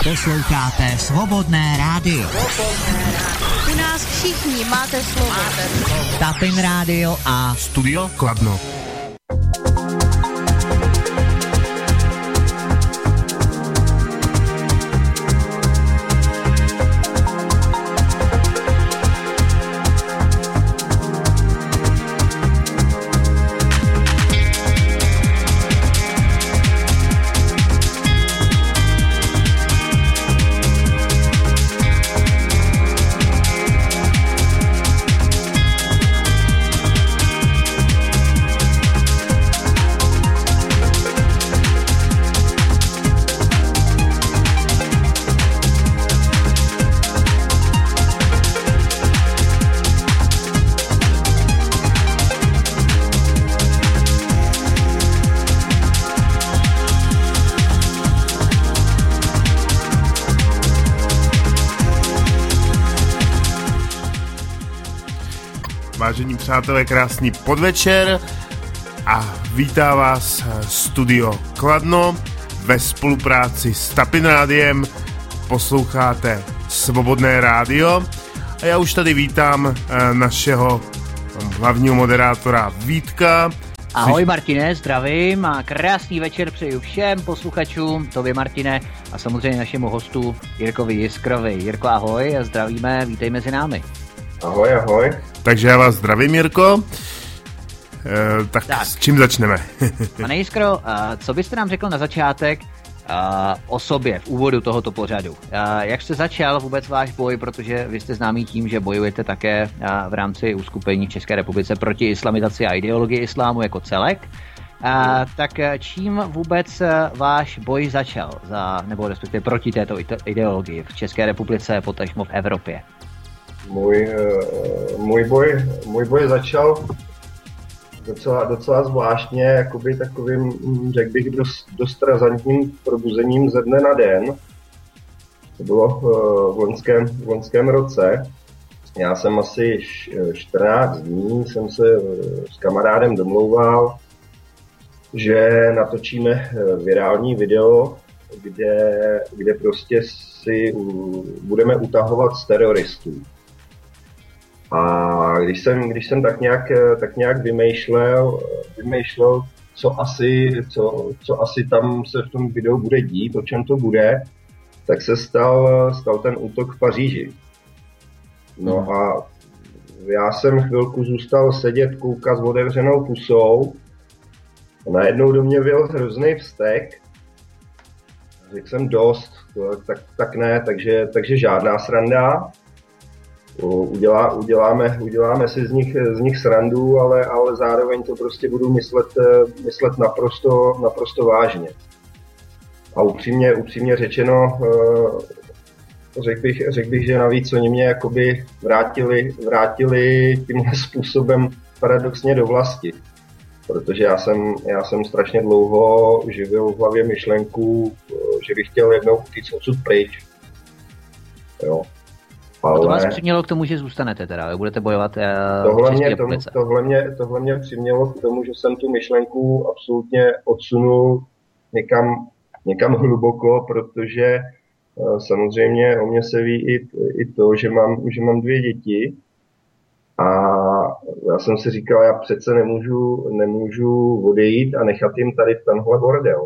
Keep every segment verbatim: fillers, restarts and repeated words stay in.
Posloucháte Svobodné rádio. U nás všichni máte slovo. Máte slovo. Tapin rádio a Studio Kladno. Vážení přátelé, krásný podvečer a vítá vás Studio Kladno ve spolupráci s Tapin rádiem. Posloucháte Svobodné rádio a já už tady vítám našeho hlavního moderátora Vítka. Ahoj Martine, zdravím a krásný večer přeju všem posluchačům, tobě Martine a samozřejmě našemu hostu Jirkovi Jiskrovi. Jirko, ahoj a zdravíme, vítej mezi námi. Ahoj, ahoj. Takže já vás zdravím, Jirko. E, tak, tak s čím začneme? Pane Jiskro, co byste nám řekl na začátek o sobě v úvodu tohoto pořadu? Jak jste začal vůbec váš boj, protože vy jste známý tím, že bojujete také v rámci uskupení v České republice proti islamizaci a ideologii islámu jako celek. A, tak čím vůbec váš boj začal, za, nebo respektive proti této ideologii v České republice, potažmo v Evropě? Můj, můj, boj, můj boj začal docela, docela zvláštně, jakoby takovým, řekl bych, dost, dost razantním probuzením ze dne na den. To bylo v loňském, v loňském roce. Já jsem asi čtrnáct dní jsem se s kamarádem domlouval, že natočíme virální video, kde, kde prostě si budeme utahovat z teroristů. A když jsem, když jsem tak nějak, tak nějak vymýšlel, vymýšlel co, asi, co, co asi tam se v tom videu bude dít, o čem to bude, tak se stal, stal ten útok v Paříži. No a já jsem chvilku zůstal sedět, koukat s otevřenou pusou. A najednou do mě byl hrozný vztek. Řekl jsem dost, tak, tak ne, takže, takže žádná sranda. Udělá, uděláme, uděláme si z nich, z nich srandu, ale, ale zároveň to prostě budu myslet, myslet naprosto, naprosto vážně. A upřímně, upřímně řečeno, řekl bych, řek bych, že navíc oni mě jakoby vrátili, vrátili tímhle způsobem paradoxně do vlasti. Protože já jsem, já jsem strašně dlouho živil v hlavě myšlenku, že bych chtěl jednou utíct odsud pryč. Jo. Ale... A to vás přimělo k tomu, že zůstanete teda, budete bojovat uh, tohle v České mě, republice. Tohle mě, tohle mě přimělo k tomu, že jsem tu myšlenku absolutně odsunul někam, někam hluboko, protože uh, samozřejmě o mě se ví i, i to, že mám, že mám dvě děti. A já jsem si říkal, já přece nemůžu, nemůžu odejít a nechat jim tady tenhle bordel.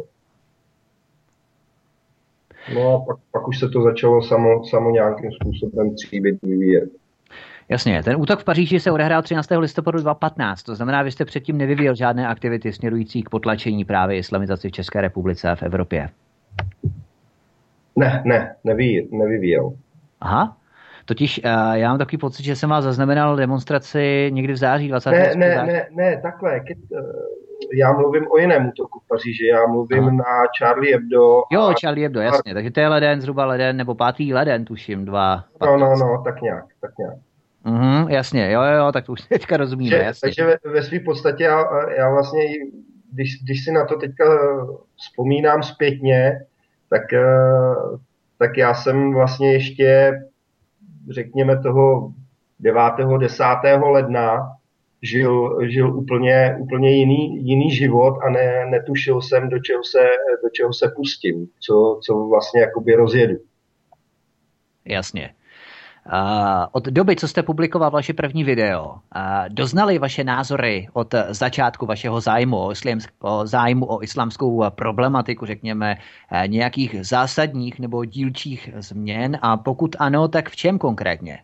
No a pak, pak už se to začalo samo, samo nějakým způsobem tříbit, vyvíjet. Jasně, ten útok v Paříži se odehrál třináctého listopadu dva tisíce patnáct, to znamená, vy jste předtím nevyvíjel žádné aktivity směrující k potlačení právě islamizaci v České republice a v Evropě. Ne, ne, nevyvíjel. nevyvíjel. Aha, totiž uh, já mám takový pocit, že jsem vás zaznamenal demonstraci někdy v září dvacátého Ne, ne, ne, ne, takhle, keď, uh, já mluvím o jiném útoku v Paříži, já mluvím Aha. na Charlie Hebdo. Jo, a... Charlie Hebdo, jasně, takže to je leden, zhruba leden, nebo pátý leden, tuším, dva. No, no, no, tak nějak, tak nějak. Mhm, jasně, jo, jo, tak to už teďka rozumíme, že, jasně. Takže ve, ve své podstatě já, já vlastně, když, když si na to teďka vzpomínám zpětně, tak, tak já jsem vlastně ještě, řekněme toho devátého desátého ledna, žil, žil úplně, úplně jiný, jiný život a ne, netušil jsem, do čeho se, do čeho se pustím, co, co vlastně jakoby rozjedu. Jasně. Uh, od doby, co jste publikoval vaše první video, uh, doznali vaše názory od začátku vašeho zájmu o, islam, o zájmu o islámskou problematiku, řekněme, uh, nějakých zásadních nebo dílčích změn? A pokud ano, tak v čem konkrétně?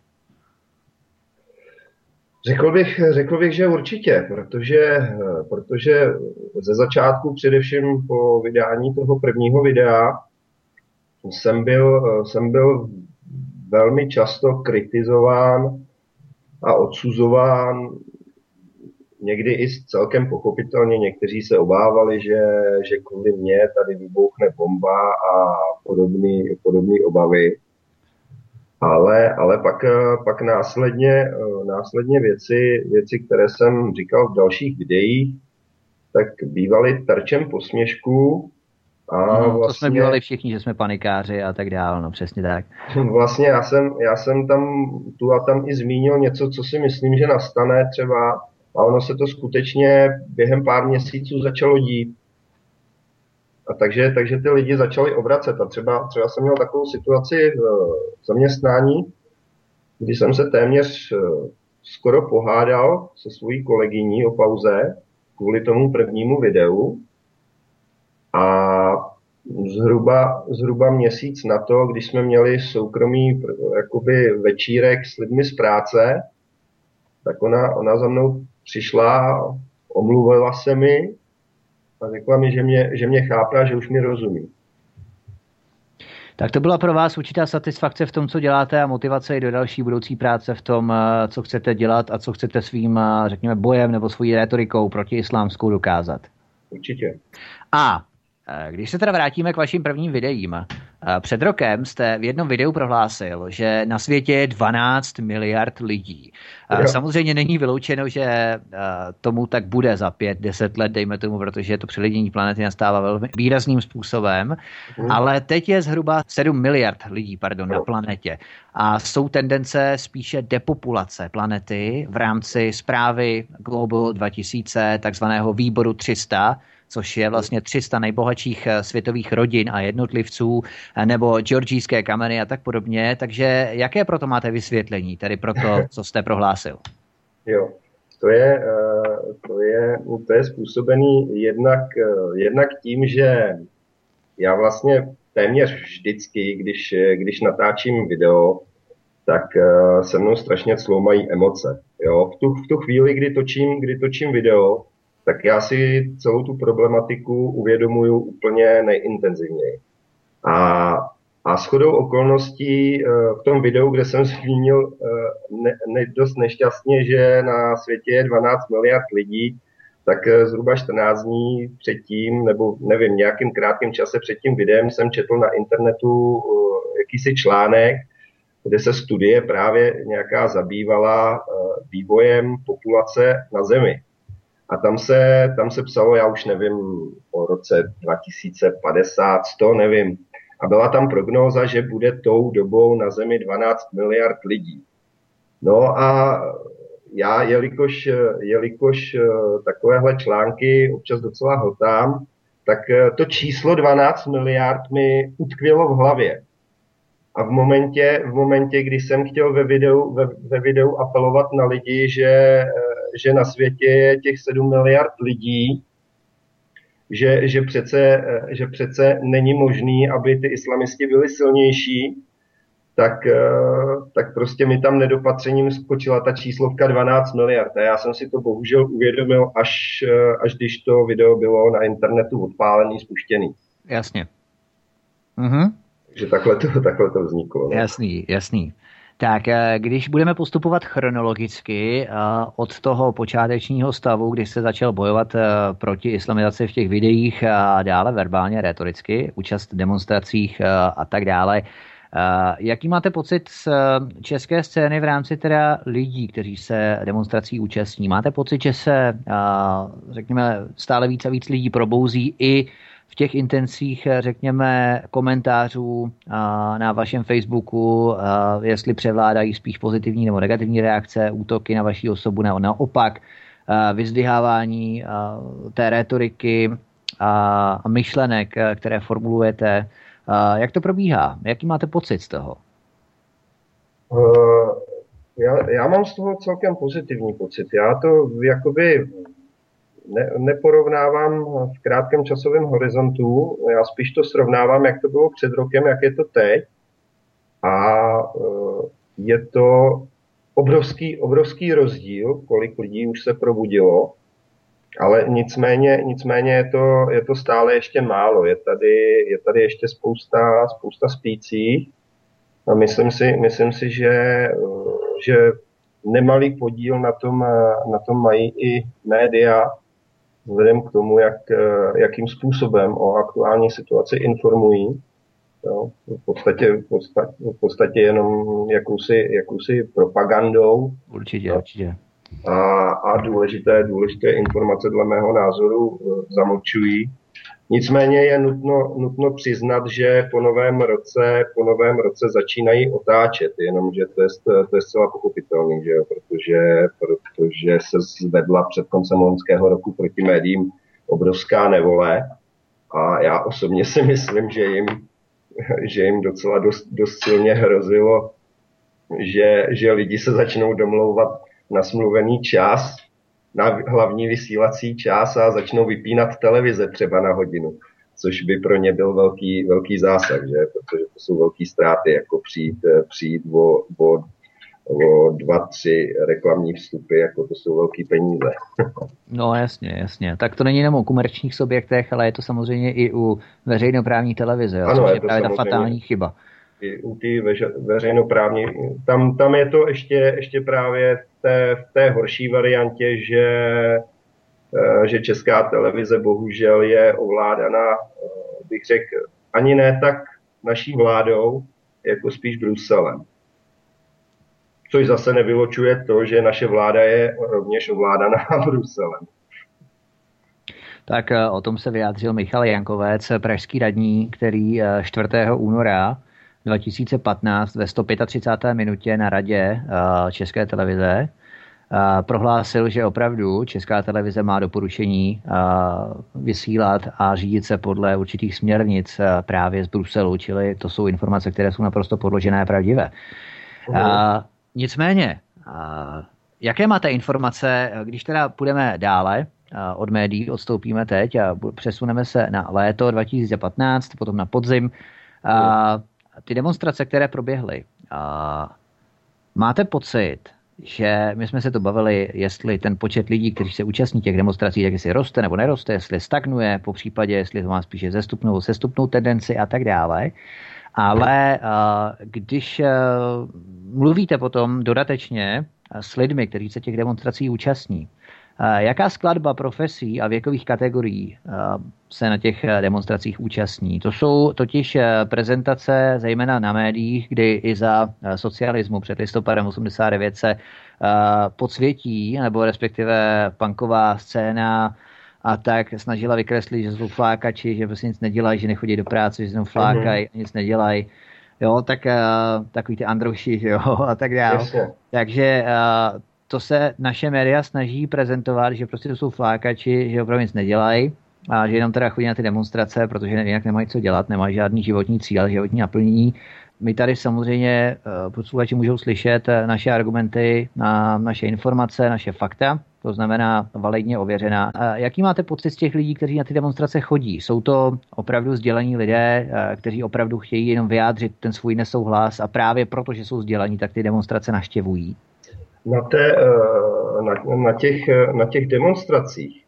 Řekl bych, řekl bych, že určitě, protože, protože ze začátku, především po vydání toho prvního videa, jsem byl, jsem byl velmi často kritizován a odsuzován, někdy i celkem pochopitelně. Někteří se obávali, že, že kvůli mně tady vybouchne bomba a podobné podobné obavy. Ale, ale pak, pak následně, následně věci, věci, které jsem říkal v dalších videích, tak bývaly terčem posměšku. A no, vlastně, to jsme bývali všichni, že jsme panikáři a tak dále, no přesně tak. Vlastně já jsem, já jsem tam tu a tam i zmínil něco, co si myslím, že nastane třeba, a ono se to skutečně během pár měsíců začalo dít. A takže, takže ty lidi začali obracet. A třeba, třeba jsem měl takovou situaci v zaměstnání, kdy jsem se téměř skoro pohádal se svojí kolegyní o pauze kvůli tomu prvnímu videu. A zhruba, zhruba měsíc na to, když jsme měli soukromý jakoby večírek s lidmi z práce, tak ona, ona za mnou přišla, omluvila se mi a řekla mi, že mě, že mě chápe a že už mi rozumí. Tak to byla pro vás určitá satisfakce v tom, co děláte a motivace i do další budoucí práce v tom, co chcete dělat a co chcete svým, řekněme, bojem nebo svojí rétorikou proti islámskou dokázat. Určitě. A když se teda vrátíme k vašim prvním videím, před rokem jste v jednom videu prohlásil, že na světě je dvanáct miliard lidí. Jo. Samozřejmě není vyloučeno, že tomu tak bude za pět, deset let, dejme tomu, protože to přelidění planety nastává velmi výrazným způsobem, hmm. ale teď je zhruba sedm miliard lidí, pardon, na planetě. A jsou tendence spíše depopulace planety v rámci zprávy Global dva tisíce, takzvaného výboru tři sta, což je vlastně tři sta nejbohatších světových rodin a jednotlivců, nebo georgijské kameny a tak podobně. Takže jaké proto máte vysvětlení, tedy pro to, co jste prohlásil? Jo, to je, to je, to je způsobený jednak, jednak tím, že já vlastně téměř vždycky, když, když natáčím video, tak se mnou strašně cloumají emoce. Jo? V, tu, v tu chvíli, kdy točím, kdy točím video, tak já si celou tu problematiku uvědomuju úplně nejintenzivněji. A, a shodou okolností v tom videu, kde jsem zmínil ne, ne, dost nešťastně, že na světě je dvanáct miliard lidí, tak zhruba čtrnáct dní předtím, nebo nevím, nějakým krátkým čase před tím videem jsem četl na internetu jakýsi článek, kde se studie právě nějaká zabývala vývojem populace na Zemi. A tam se, tam se psalo, já už nevím, o roce dva tisíce padesát, sto, nevím. A byla tam prognóza, že bude tou dobou na Zemi dvanáct miliard lidí. No a já, jelikož, jelikož takovéhle články občas docela hltám, tak to číslo dvanáct miliard mi utkvělo v hlavě. A v momentě, v momentě, kdy jsem chtěl ve videu, ve, ve videu apelovat na lidi, že, že na světě je těch sedm miliard lidí, že, že, přece, že přece není možný, aby ty islamisti byli silnější, tak, tak prostě mi tam nedopatřením skočila ta číslovka dvanáct miliard. A já jsem si to bohužel uvědomil, až, až když to video bylo na internetu odpálený, spuštěný. Jasně. Mhm. Takže takhle to, takhle to vzniklo. Ne? Jasný, jasný. Tak když budeme postupovat chronologicky od toho počátečního stavu, kdy se začal bojovat proti islamizaci v těch videích a dále verbálně, retoricky, účast v demonstracích a tak dále, jaký máte pocit z české scény v rámci teda lidí, kteří se demonstrací účastní? Máte pocit, že se, řekněme, stále víc a víc lidí probouzí i v těch intencích, řekněme, komentářů na vašem Facebooku, jestli převládají spíš pozitivní nebo negativní reakce, útoky na vaši osobu, nebo naopak vyzdvihávání té rétoriky a myšlenek, které formulujete. Jak to probíhá? Jaký máte pocit z toho? Uh, já, já mám z toho celkem pozitivní pocit. Já to jakoby ne, neporovnávám v krátkém časovém horizontu, já spíš to srovnávám, jak to bylo před rokem, jak je to teď. A uh, je to obrovský, obrovský rozdíl, kolik lidí už se probudilo, ale nicméně, nicméně je, to, je to stále ještě málo. Je tady, je tady ještě spousta, spousta spících. A myslím si, myslím si že, že nemalý podíl na tom, na tom mají i média, vzhledem k tomu, jak, jakým způsobem o aktuální situaci informují. Jo, v, podstatě, v, podstatě, v podstatě jenom jakousi, jakousi propagandou. Určitě, no. určitě. A, a důležité, důležité informace dle mého názoru zamlčují. Nicméně je nutno, nutno přiznat, že po novém roce, po novém roce začínají otáčet, jenomže to je, to je zcela pochopitelný, že jo? Protože, protože se zvedla před koncem loňského roku proti médiím obrovská nevole a já osobně si myslím, že jim, že jim docela dost, dost silně hrozilo, že, že lidi se začnou domlouvat na smluvený čas, na hlavní vysílací čas a začnou vypínat televize třeba na hodinu, což by pro ně byl velký, velký zásah, že? Protože to jsou velký ztráty, jako přijít, přijít o, o, o dva, tři reklamní vstupy, jako to jsou velký peníze. No jasně, jasně. Tak to není jenom o komerčních subjektech, ale je to samozřejmě i u veřejnoprávní televize, jo? Ano, což je je to právě ta fatální chyba. I u té veře, veřejnoprávní, tam, tam je to ještě, ještě právě v té, v té horší variantě, že, že Česká televize bohužel je ovládaná, bych řekl, ani ne tak naší vládou, jako spíš Bruselem. Což zase nevylučuje to, že naše vláda je rovněž ovládaná Bruselem. Tak o tom se vyjádřil Michal Jankovec, pražský radní, který čtvrtého února dva tisíce patnáct ve sto třicáté páté minutě na radě České televize prohlásil, že opravdu Česká televize má doporučení vysílat a řídit se podle určitých směrnic právě z Bruselu, čili to jsou informace, které jsou naprosto podložené a pravdivé. Uh. Nicméně, jaké máte informace, když teda půjdeme dále od médií, odstoupíme teď a přesuneme se na léto dva tisíce patnáct, potom na podzim, uh. ty demonstrace, které proběhly, máte pocit, že my jsme se to bavili, jestli ten počet lidí, kteří se účastní těch demonstrací, tak jestli roste nebo neroste, jestli stagnuje, po případě, jestli to má spíše zestupnou, sestupnou tendenci a tak dále. Ale když mluvíte potom dodatečně s lidmi, kteří se těch demonstrací účastní, jaká skladba profesí a věkových kategorií se na těch demonstracích účastní? To jsou totiž prezentace zejména na médiích, kdy i za socialismu před listopadem osmdesát devět se podsvětí, nebo respektive punková scéna a tak snažila vykreslit, že jsou flákači, že prostě nic nedělají, že nechodí do práce, že jenom flákají, nic nedělají. Jo, tak takový ty androši, jo, a tak dále. Jasně. Takže to se naše média snaží prezentovat, že prostě to jsou flákači, že opravdu nic nedělají a že jenom teda chodí na ty demonstrace, protože jinak nemají co dělat, nemají žádný životní cíl, životní naplnění. My tady samozřejmě posluchači můžou slyšet naše argumenty, na naše informace, naše fakta, to znamená validně ověřená. Jaký máte pocit z těch lidí, kteří na ty demonstrace chodí? Jsou to opravdu vzdělaní lidé, kteří opravdu chtějí jenom vyjádřit ten svůj nesouhlas a právě proto, že jsou vzdělaní, tak ty demonstrace navštěvují? Na, té, na, na, těch, na těch demonstracích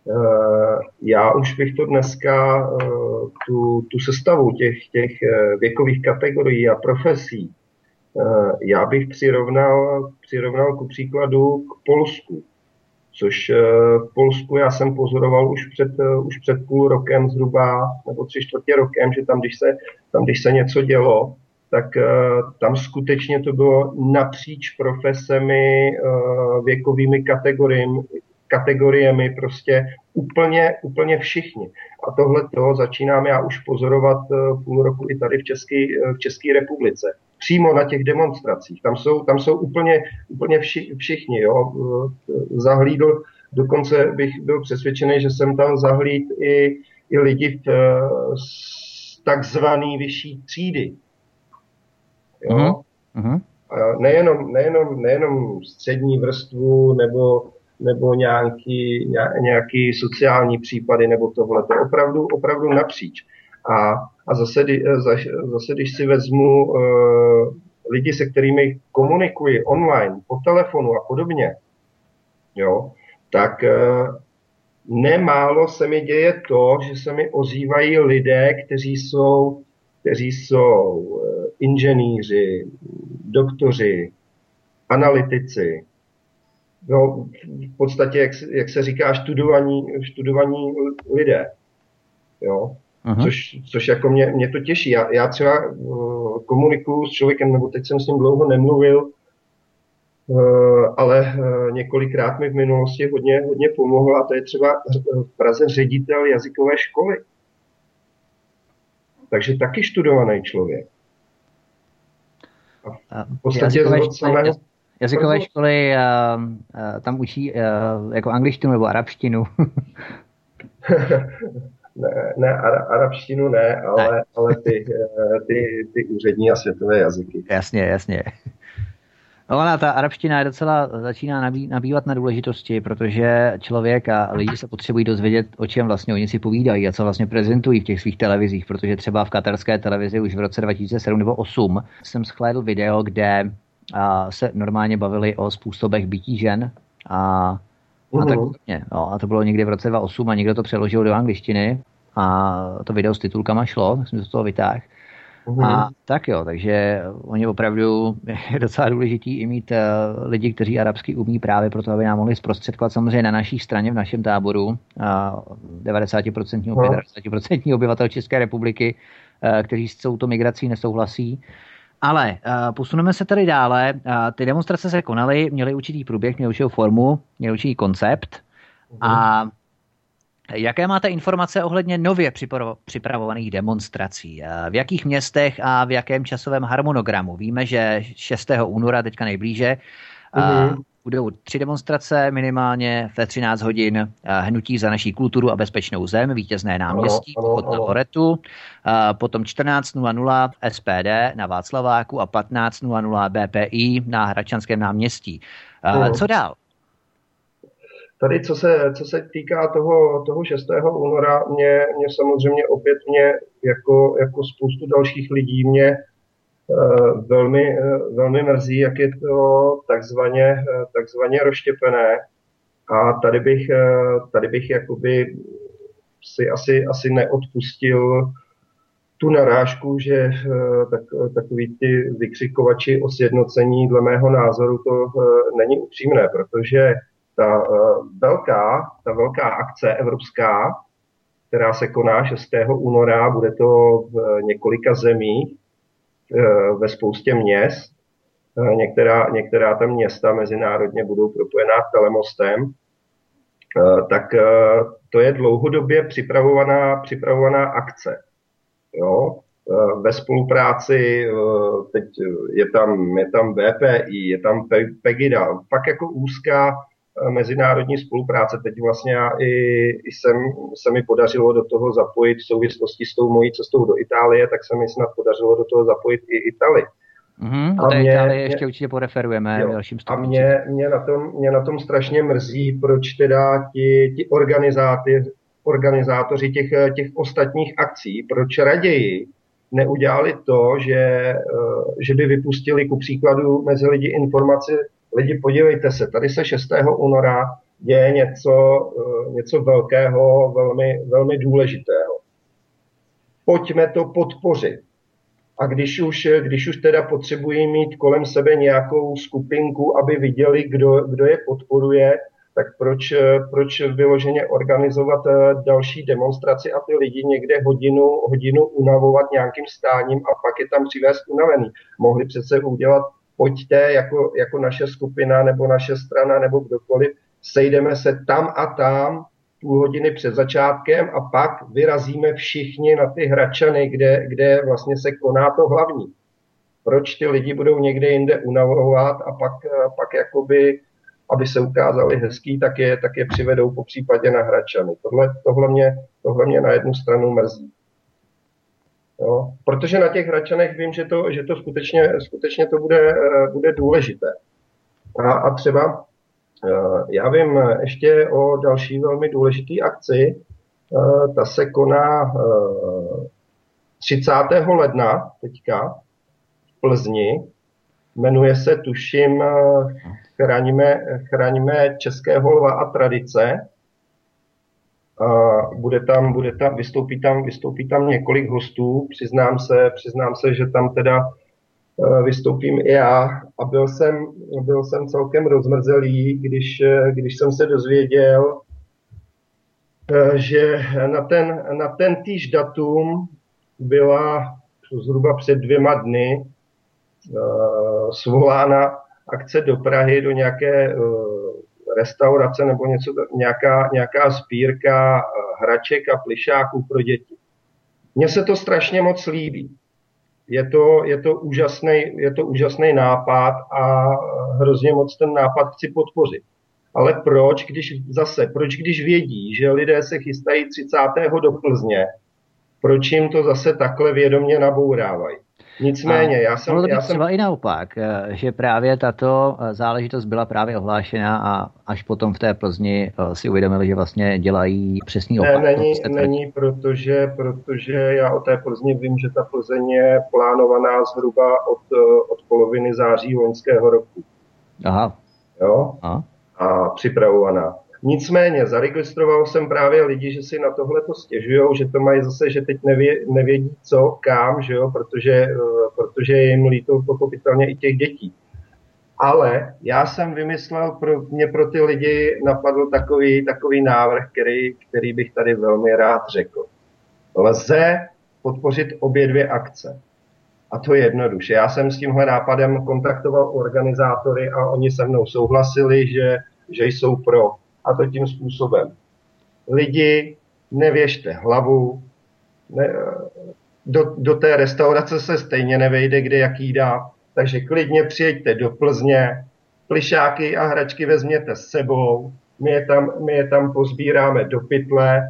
já už bych to dneska, tu, tu sestavu těch, těch věkových kategorií a profesí, já bych přirovnal, přirovnal ku příkladu k Polsku. Což v Polsku já jsem pozoroval už před, už před půl rokem zhruba, nebo tři čtvrtě rokem, že tam, když se, tam, když se něco dělo, tak tam skutečně to bylo napříč profesemi, věkovými kategoriemi, kategoriemi prostě úplně, úplně všichni. A tohle to začínám já už pozorovat půl roku i tady v České, v České republice. Přímo na těch demonstracích. Tam jsou, tam jsou úplně, úplně vši, všichni. Jo. Zahlídl, dokonce bych byl přesvědčený, že jsem tam zahlíd i, i lidi v, z takzvaný vyšší třídy. Jo? Uh-huh. Nejenom, nejenom, nejenom střední vrstvu nebo, nebo nějaký, nějaký sociální případy nebo tohle. To opravdu, opravdu napříč. A, a zase, zase, když si vezmu uh, lidi, se kterými komunikuji online, po telefonu a podobně, jo, tak uh, nemálo se mi děje to, že se mi ozývají lidé, kteří jsou, kteří jsou uh, inženýři, doktoři, analytici, no, v podstatě, jak, jak se říká, študovaní, študovaní lidé, jo. Což, což jako mě, mě to těší. Já, já třeba uh, komunikuju s člověkem, nebo teď jsem s ním dlouho nemluvil, uh, ale uh, několikrát mi v minulosti hodně, hodně pomohl, a to je třeba v Praze ředitel jazykové školy. Takže taky študovaný člověk. A v podstatě jazykové školy, samého... jazykové školy uh, uh, tam učí uh, jako angličtinu nebo arabštinu. Ne, ne arabštinu ne, ale, ne. ale ty, ty, ty úřední a světové jazyky. Jasně, jasně. No, ona, ta arabština je docela začíná nabý, nabývat na důležitosti, protože člověk a lidi se potřebují dozvědět, o čem vlastně oni si povídají a co vlastně prezentují v těch svých televizích, protože třeba v katarské televizi už v roce dva tisíce sedm nebo osm jsem shlédl video, kde a, se normálně bavili o způsobech bití žen a A, tak, no, a to bylo někdy v roce dva tisíce osm a někdo to přeložil do angličtiny a to video s titulkama šlo, tak jsem to z toho vytáhl. Uhum. A tak jo, takže oni opravdu je docela důležitý i mít uh, lidi, kteří arabsky umí právě proto, aby nám mohli zprostředkovat samozřejmě na naší straně, v našem táboru uh, devadesát procent, padesát procent obyvatel České republiky, uh, kteří s touto migrací nesouhlasí. Ale uh, posuneme se tady dále. Uh, ty demonstrace se konaly, měly určitý průběh, měly určitou formu, měly určitý koncept. Uhum. A jaké máte informace ohledně nově připravovaných demonstrací? V jakých městech a v jakém časovém harmonogramu? Víme, že šestého února, teďka nejblíže, mm-hmm. budou tři demonstrace minimálně ve třináct hodin. Hnutí za naší kulturu a bezpečnou zem, Vítězné náměstí, vchod na Loretu, potom čtrnáct nula nula S P D na Václaváku a patnáct nula nula B P I na Hradčanském náměstí. Mm. Co dál? Tady, co se, co se týká toho, toho šestého února, mě, mě samozřejmě opět mě, jako, jako spoustu dalších lidí, mě uh, velmi, uh, velmi mrzí, jak je to takzvaně, uh, takzvaně rozštěpené. A tady bych, uh, tady bych jakoby si asi, asi neodpustil tu narážku, že uh, tak, takový ty vykřikovači o sjednocení, dle mého názoru, to uh, není upřímné, protože Ta uh, velká, ta velká akce evropská, která se koná šestého února, bude to v několika zemích, uh, ve spoustě měst. Uh, některá, některá ta města mezinárodně budou propojená telemostem. Uh, tak uh, to je dlouhodobě připravovaná, připravovaná akce. Jo? Uh, ve spolupráci, uh, teď je tam, je tam B P I, je tam Pegida, pak jako úzká mezinárodní spolupráce. Teď vlastně já i, i jsem, se mi podařilo do toho zapojit v souvislosti s tou mojí cestou do Itálie, tak se mi snad podařilo do toho zapojit i Itálii. Mm-hmm, a mě, Itálii ještě určitě poreferujeme jo, v dalším stupni. A mě, mě, na tom, mě na tom strašně mrzí, proč teda ti, ti organizátoři, organizátoři těch, těch ostatních akcí, proč raději neudělali to, že, že by vypustili ku příkladu mezi lidi informaci: lidi, podívejte se, tady se šestého února děje něco, něco velkého, velmi, velmi důležitého. Pojďme to podpořit. A když už, když už teda potřebují mít kolem sebe nějakou skupinku, aby viděli, kdo, kdo je podporuje, tak proč, proč vyloženě organizovat další demonstraci a ty lidi někde hodinu, hodinu unavovat nějakým stáním a pak je tam přivést unavený. Mohli přece udělat: pojďte jako, jako naše skupina nebo naše strana nebo kdokoliv, sejdeme se tam a tam půl hodiny před začátkem a pak vyrazíme všichni na ty Hradčany, kde, kde vlastně se koná to hlavní. Proč ty lidi budou někde jinde unavovat a pak, pak jakoby aby se ukázali hezký, tak je, tak je přivedou po případě na Hradčany. Tohle, tohle, mě, tohle mě na jednu stranu mrzí. Jo? Protože na těch Hradčanech vím, že to, že to skutečně, skutečně to bude, bude důležité. A, a třeba já vím ještě o další velmi důležité akci. Ta se koná třicátého ledna teďka v Plzni. Jmenuje se, tuším, Chráníme, chráníme českého lva a tradice. A bude tam, bude tam, vystoupí tam, vystoupí tam několik hostů. Přiznám se, přiznám se, že tam teda vystoupím i já. A byl jsem, byl jsem celkem rozmrzelý, když, když jsem se dozvěděl, že na ten, na ten týž datum byla zhruba před dvěma dny svolána akce do Prahy, do nějaké restaurace nebo něco, nějaká, nějaká sbírka hraček a plyšáků pro děti. Mně se to strašně moc líbí. Je to, je to úžasný, je to úžasný nápad a hrozně moc ten nápad chci podpořit. Ale proč, když zase, proč když vědí, že lidé se chystají třicátého do Plzně, proč jim to zase takhle vědomě nabourávají? Nicméně, já jsem... Bylo to já jsem... třeba i naopak, že právě tato záležitost byla právě ohlášena a až potom v té Plzni si uvědomili, že vlastně dělají přesný opak. Ne, není, není protože, protože já o té Plzni vím, že ta Plzeň je plánovaná zhruba od, od poloviny září loňského roku. Aha. Jo? Aha. A připravovaná. Nicméně, zaregistroval jsem právě lidi, že si na tohle to stěžujou, že to mají zase, že teď nevě, nevědí co, kam, že jo, protože, protože je jim líto pochopitelně i těch dětí. Ale já jsem vymyslel, pro mě pro ty lidi napadl takový, takový návrh, který, který bych tady velmi rád řekl. Lze podpořit obě dvě akce. A to je jednoduše. Já jsem s tímhle nápadem kontaktoval organizátory a oni se mnou souhlasili, že, že jsou pro. A to tím způsobem. Lidi, nevěžte hlavu, ne, do, do té restaurace se stejně nevejde, kde jak jídá, takže klidně přijeďte do Plzně, plyšáky a hračky vezměte s sebou, my je tam, my je tam pozbíráme do pytle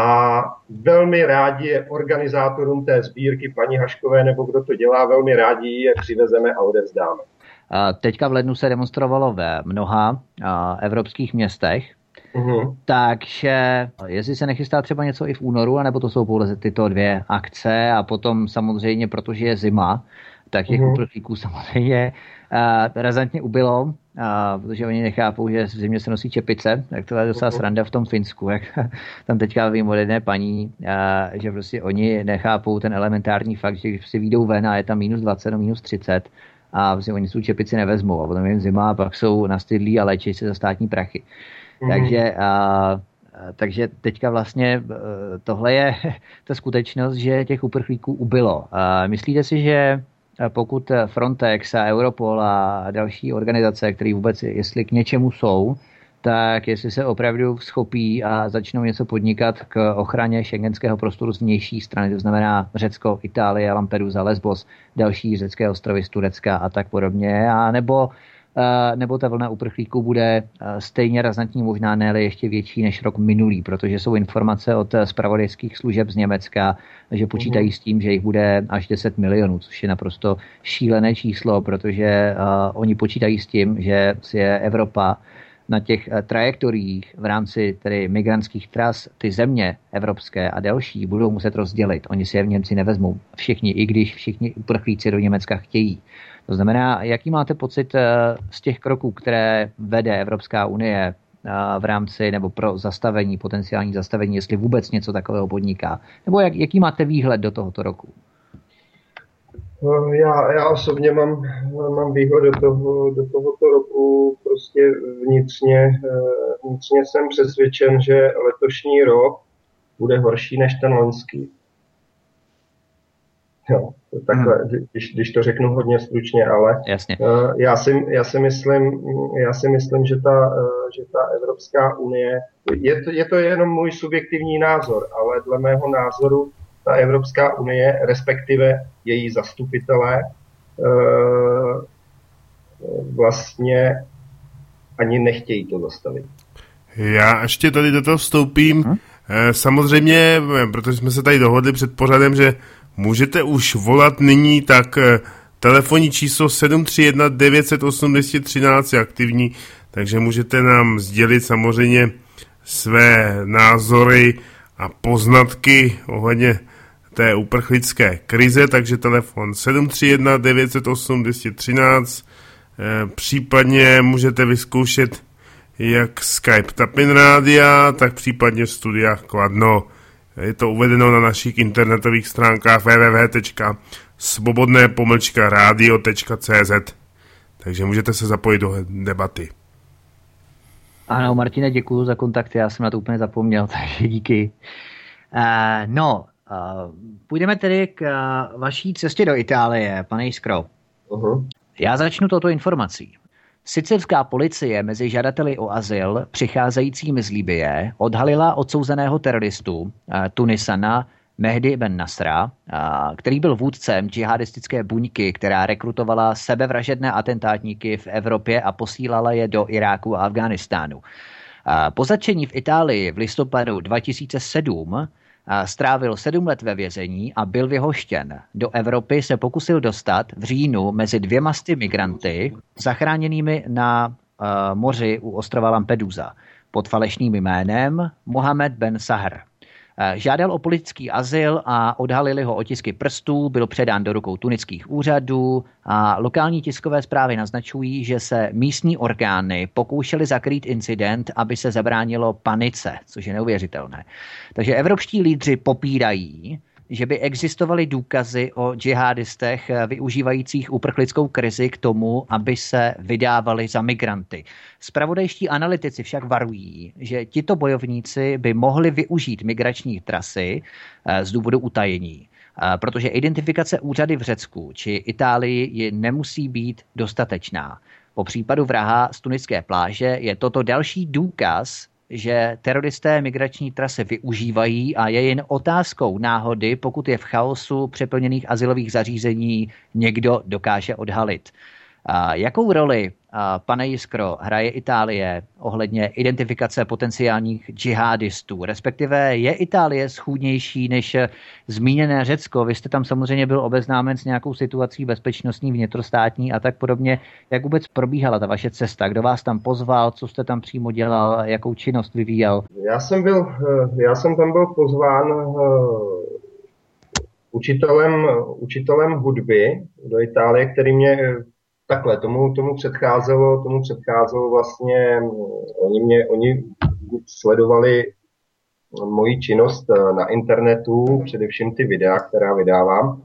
a velmi rádi je organizátorům té sbírky, paní Haškové nebo kdo to dělá, velmi rádi je přivezeme a odevzdáme. Teďka v lednu se demonstrovalo ve mnoha evropských městech, uhum. takže jestli se nechystá třeba něco i v únoru, anebo to jsou pouze tyto dvě akce a potom samozřejmě, protože je zima, tak těch uhum. uprchlíků samozřejmě uh, razantně ubylo, uh, protože oni nechápou, že v zimě se nosí čepice, tak to je docela uhum. sranda v tom Finsku, jak tam teďka vím od jedné paní, uh, že prostě oni nechápou ten elementární fakt, že když si vyjdou ven a je tam minus dvacet no minus třicet, a vlastně oni tu čepici nevezmou a potom je zima a pak jsou nastydlí a léčí se za státní prachy. Mm. Takže, a, takže teďka vlastně tohle je ta skutečnost, že těch uprchlíků ubylo. A myslíte si, že pokud Frontex a Europol a další organizace, které vůbec, jestli k něčemu jsou, tak jestli se opravdu schopí a začnou něco podnikat k ochraně šengenského prostoru z vnější strany, to znamená Řecko, Itálie, Lampedusa, Lesbos, další řecké ostrovy z Turecka a tak podobně, a nebo, nebo ta vlna uprchlíků bude stejně razantní, možná ne, ještě větší než rok minulý, protože jsou informace od zpravodajských služeb z Německa, že počítají s tím, že jich bude až deset milionů, což je naprosto šílené číslo, protože uh, oni počítají s tím, že si je Evropa na těch trajektoriích v rámci tedy migrantských tras ty země evropské a další budou muset rozdělit. Oni si je v Němci nevezmou všichni, i když všichni uprchlíci do Německa chtějí. To znamená, jaký máte pocit z těch kroků, které vede Evropská unie v rámci nebo pro zastavení, potenciální zastavení, jestli vůbec něco takového podniká? Nebo jak, jaký máte výhled do tohoto roku? Já, já osobně mám, mám výhled do, toho, do tohoto roku, prostě vnitřně, vnitřně jsem přesvědčen, že letošní rok bude horší než ten loňský. Jo, takhle, hmm. když, když to řeknu hodně stručně, ale Jasně. Já, si, já, si myslím, já si myslím, že ta, že ta Evropská unie, je to, je to jenom můj subjektivní názor, ale dle mého názoru ta Evropská unie, respektive její zastupitelé, vlastně ani nechtějí to zastavit. Já ještě tady do toho vstoupím. Hmm? Samozřejmě, protože jsme se tady dohodli před pořadem, že můžete už volat nyní, tak telefonní číslo sedm tři jedna devět osm jedna tři je aktivní, takže můžete nám sdělit samozřejmě své názory a poznatky ohledně té uprchlické krize, takže telefon sedm tři jedna devět osm jedna tři, případně můžete vyzkoušet jak Skype Tapin Rádia, tak případně v studiách Kladno. Je to uvedeno na našich internetových stránkách w w w tečka svobodné pomlčka rádio tečka c z. Takže můžete se zapojit do debaty. Ano, Martine, děkuju za kontakt, já jsem na to úplně zapomněl, takže díky. Uh, no, uh, půjdeme tedy k uh, vaší cestě do Itálie, pane Jiskro. Uh-huh. Já začnu touto informací. Sicilská policie mezi žadateli o azyl přicházejícími z Libye odhalila odsouzeného teroristu uh, Tunisana Mehdi Ben Nasra, uh, který byl vůdcem džihadistické buňky, která rekrutovala sebevražedné atentátníky v Evropě a posílala je do Iráku a Afghánistánu. Uh, po zatčení v Itálii v listopadu dva tisíce sedm strávil sedm let ve vězení a byl vyhoštěn. Do Evropy se pokusil dostat v říjnu mezi dvěma sty migranty, zachráněnými na uh, moři u ostrova Lampedusa pod falešným jménem Mohamed Ben Sahr. Žádal o politický azyl a odhalili ho otisky prstů, byl předán do rukou tuniských úřadů a lokální tiskové zprávy naznačují, že se místní orgány pokoušely zakrýt incident, aby se zabránilo panice, což je neuvěřitelné. Takže evropští lídři popírají, že by existovaly důkazy o džihadistech využívajících uprchlickou krizi k tomu, aby se vydávali za migranty. Zpravodajští analytici však varují, že tito bojovníci by mohli využít migrační trasy z důvodu utajení, protože identifikace úřady v Řecku či Itálii ji nemusí být dostatečná. Po případu vraha z tuniské pláže je toto další důkaz, že teroristé migrační trasy využívají a je jen otázkou náhody, pokud je v chaosu přeplněných azylových zařízení někdo dokáže odhalit. A jakou roli, a pane Jiskro, hraje Itálie ohledně identifikace potenciálních džihadistů? Respektive je Itálie schůdnější než zmíněné Řecko? Vy jste tam samozřejmě byl obeznámen s nějakou situací bezpečnostní, vnitrostátní a tak podobně. Jak vůbec probíhala ta vaše cesta? Kdo vás tam pozval? Co jste tam přímo dělal? Jakou činnost vyvíjel? Já jsem, byl, já jsem tam byl pozván učitelem, učitelem hudby do Itálie, který mě takhle, tomu, tomu předcházelo, tomu předcházelo vlastně, oni mě, oni sledovali moji činnost na internetu, především ty videa, která vydávám.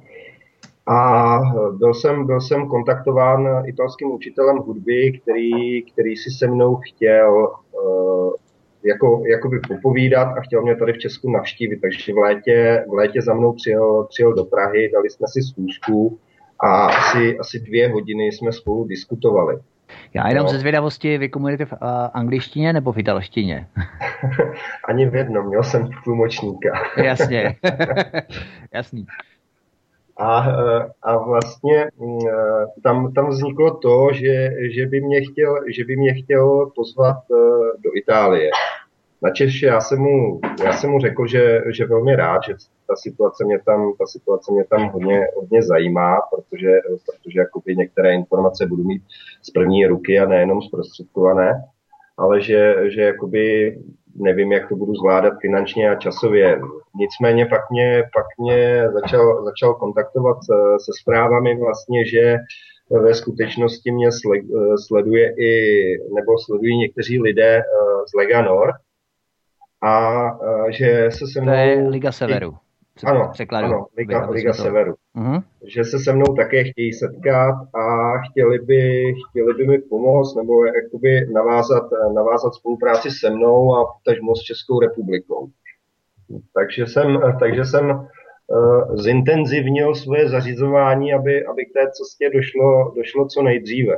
A byl jsem, byl jsem kontaktován italským učitelem hudby, který, který si se mnou chtěl uh, jako, jakoby popovídat a chtěl mě tady v Česku navštívit. Takže v létě, v létě za mnou přijel, přijel do Prahy, dali jsme si schůzku a asi, asi dvě hodiny jsme spolu diskutovali. Já jenom no. Ze zvědavosti, vy komunikujete v uh, angličtině nebo v italštině? Ani v jednom, měl jsem tlumočníka. Jasně, jasný. A, a vlastně tam, tam vzniklo to, že, že, by mě chtěl, že by mě chtěl pozvat do Itálie. Načež já jsem mu, já jsem mu řekl, že, že velmi rád, že ta situace mě tam, ta situace mě tam hodně, hodně zajímá, protože, protože jakoby některé informace budu mít z první ruky a nejenom zprostředkované, ale že, že jakoby nevím, jak to budu zvládat finančně a časově. Nicméně pak mě, pak mě začal, začal kontaktovat se zprávami vlastně, že ve skutečnosti mě sleduje i, nebo sledují někteří lidé z Lega Nord a že se se mnou... To je Liga Severu. Ano, ano, Liga, Liga Severu. Uh-huh. Že se se mnou také chtějí setkat a chtěli by, chtěli by mi pomoct nebo jakoby navázat, navázat spolupráci se mnou a potažmo s Českou republikou. Takže jsem, takže jsem uh, zintenzivnil svoje zařizování, aby, aby k té cestě došlo, došlo co nejdříve.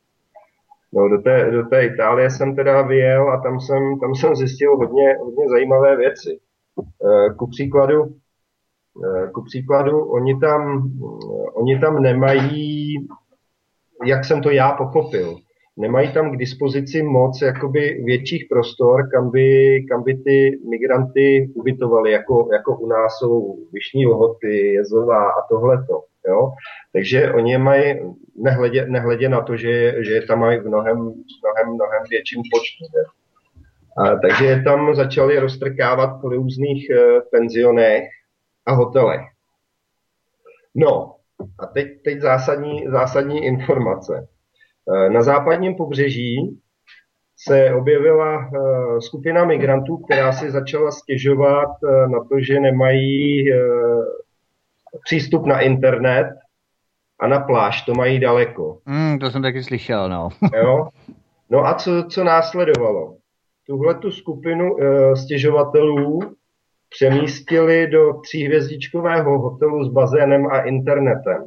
No, do té, do té Itálie jsem teda vyjel a tam jsem, tam jsem zjistil hodně, hodně zajímavé věci. Uh, ku příkladu, Ku příkladu, oni tam, oni tam nemají, jak jsem to já pochopil, nemají tam k dispozici moc jakoby větších prostor, kam by, kam by ty migranty ubytovali, jako, jako u nás jsou Vyšní Lhoty, Jezová a tohleto. Jo? Takže oni je mají, nehledě, nehledě na to, že, že je tam mají v mnohem, mnohem, mnohem větším počtu. A, takže je tam začali roztrkávat po různých uh, penzionech a hotelech. No, a teď, teď zásadní, zásadní informace. Na západním pobřeží se objevila skupina migrantů, která si začala stěžovat na to, že nemají přístup na internet a na pláž, to mají daleko. Mm, to jsem taky slyšel, no. Jo? No a co, co následovalo? Tuhletu skupinu stěžovatelů přemístili do tříhvězdičkového hotelu s bazénem a internetem.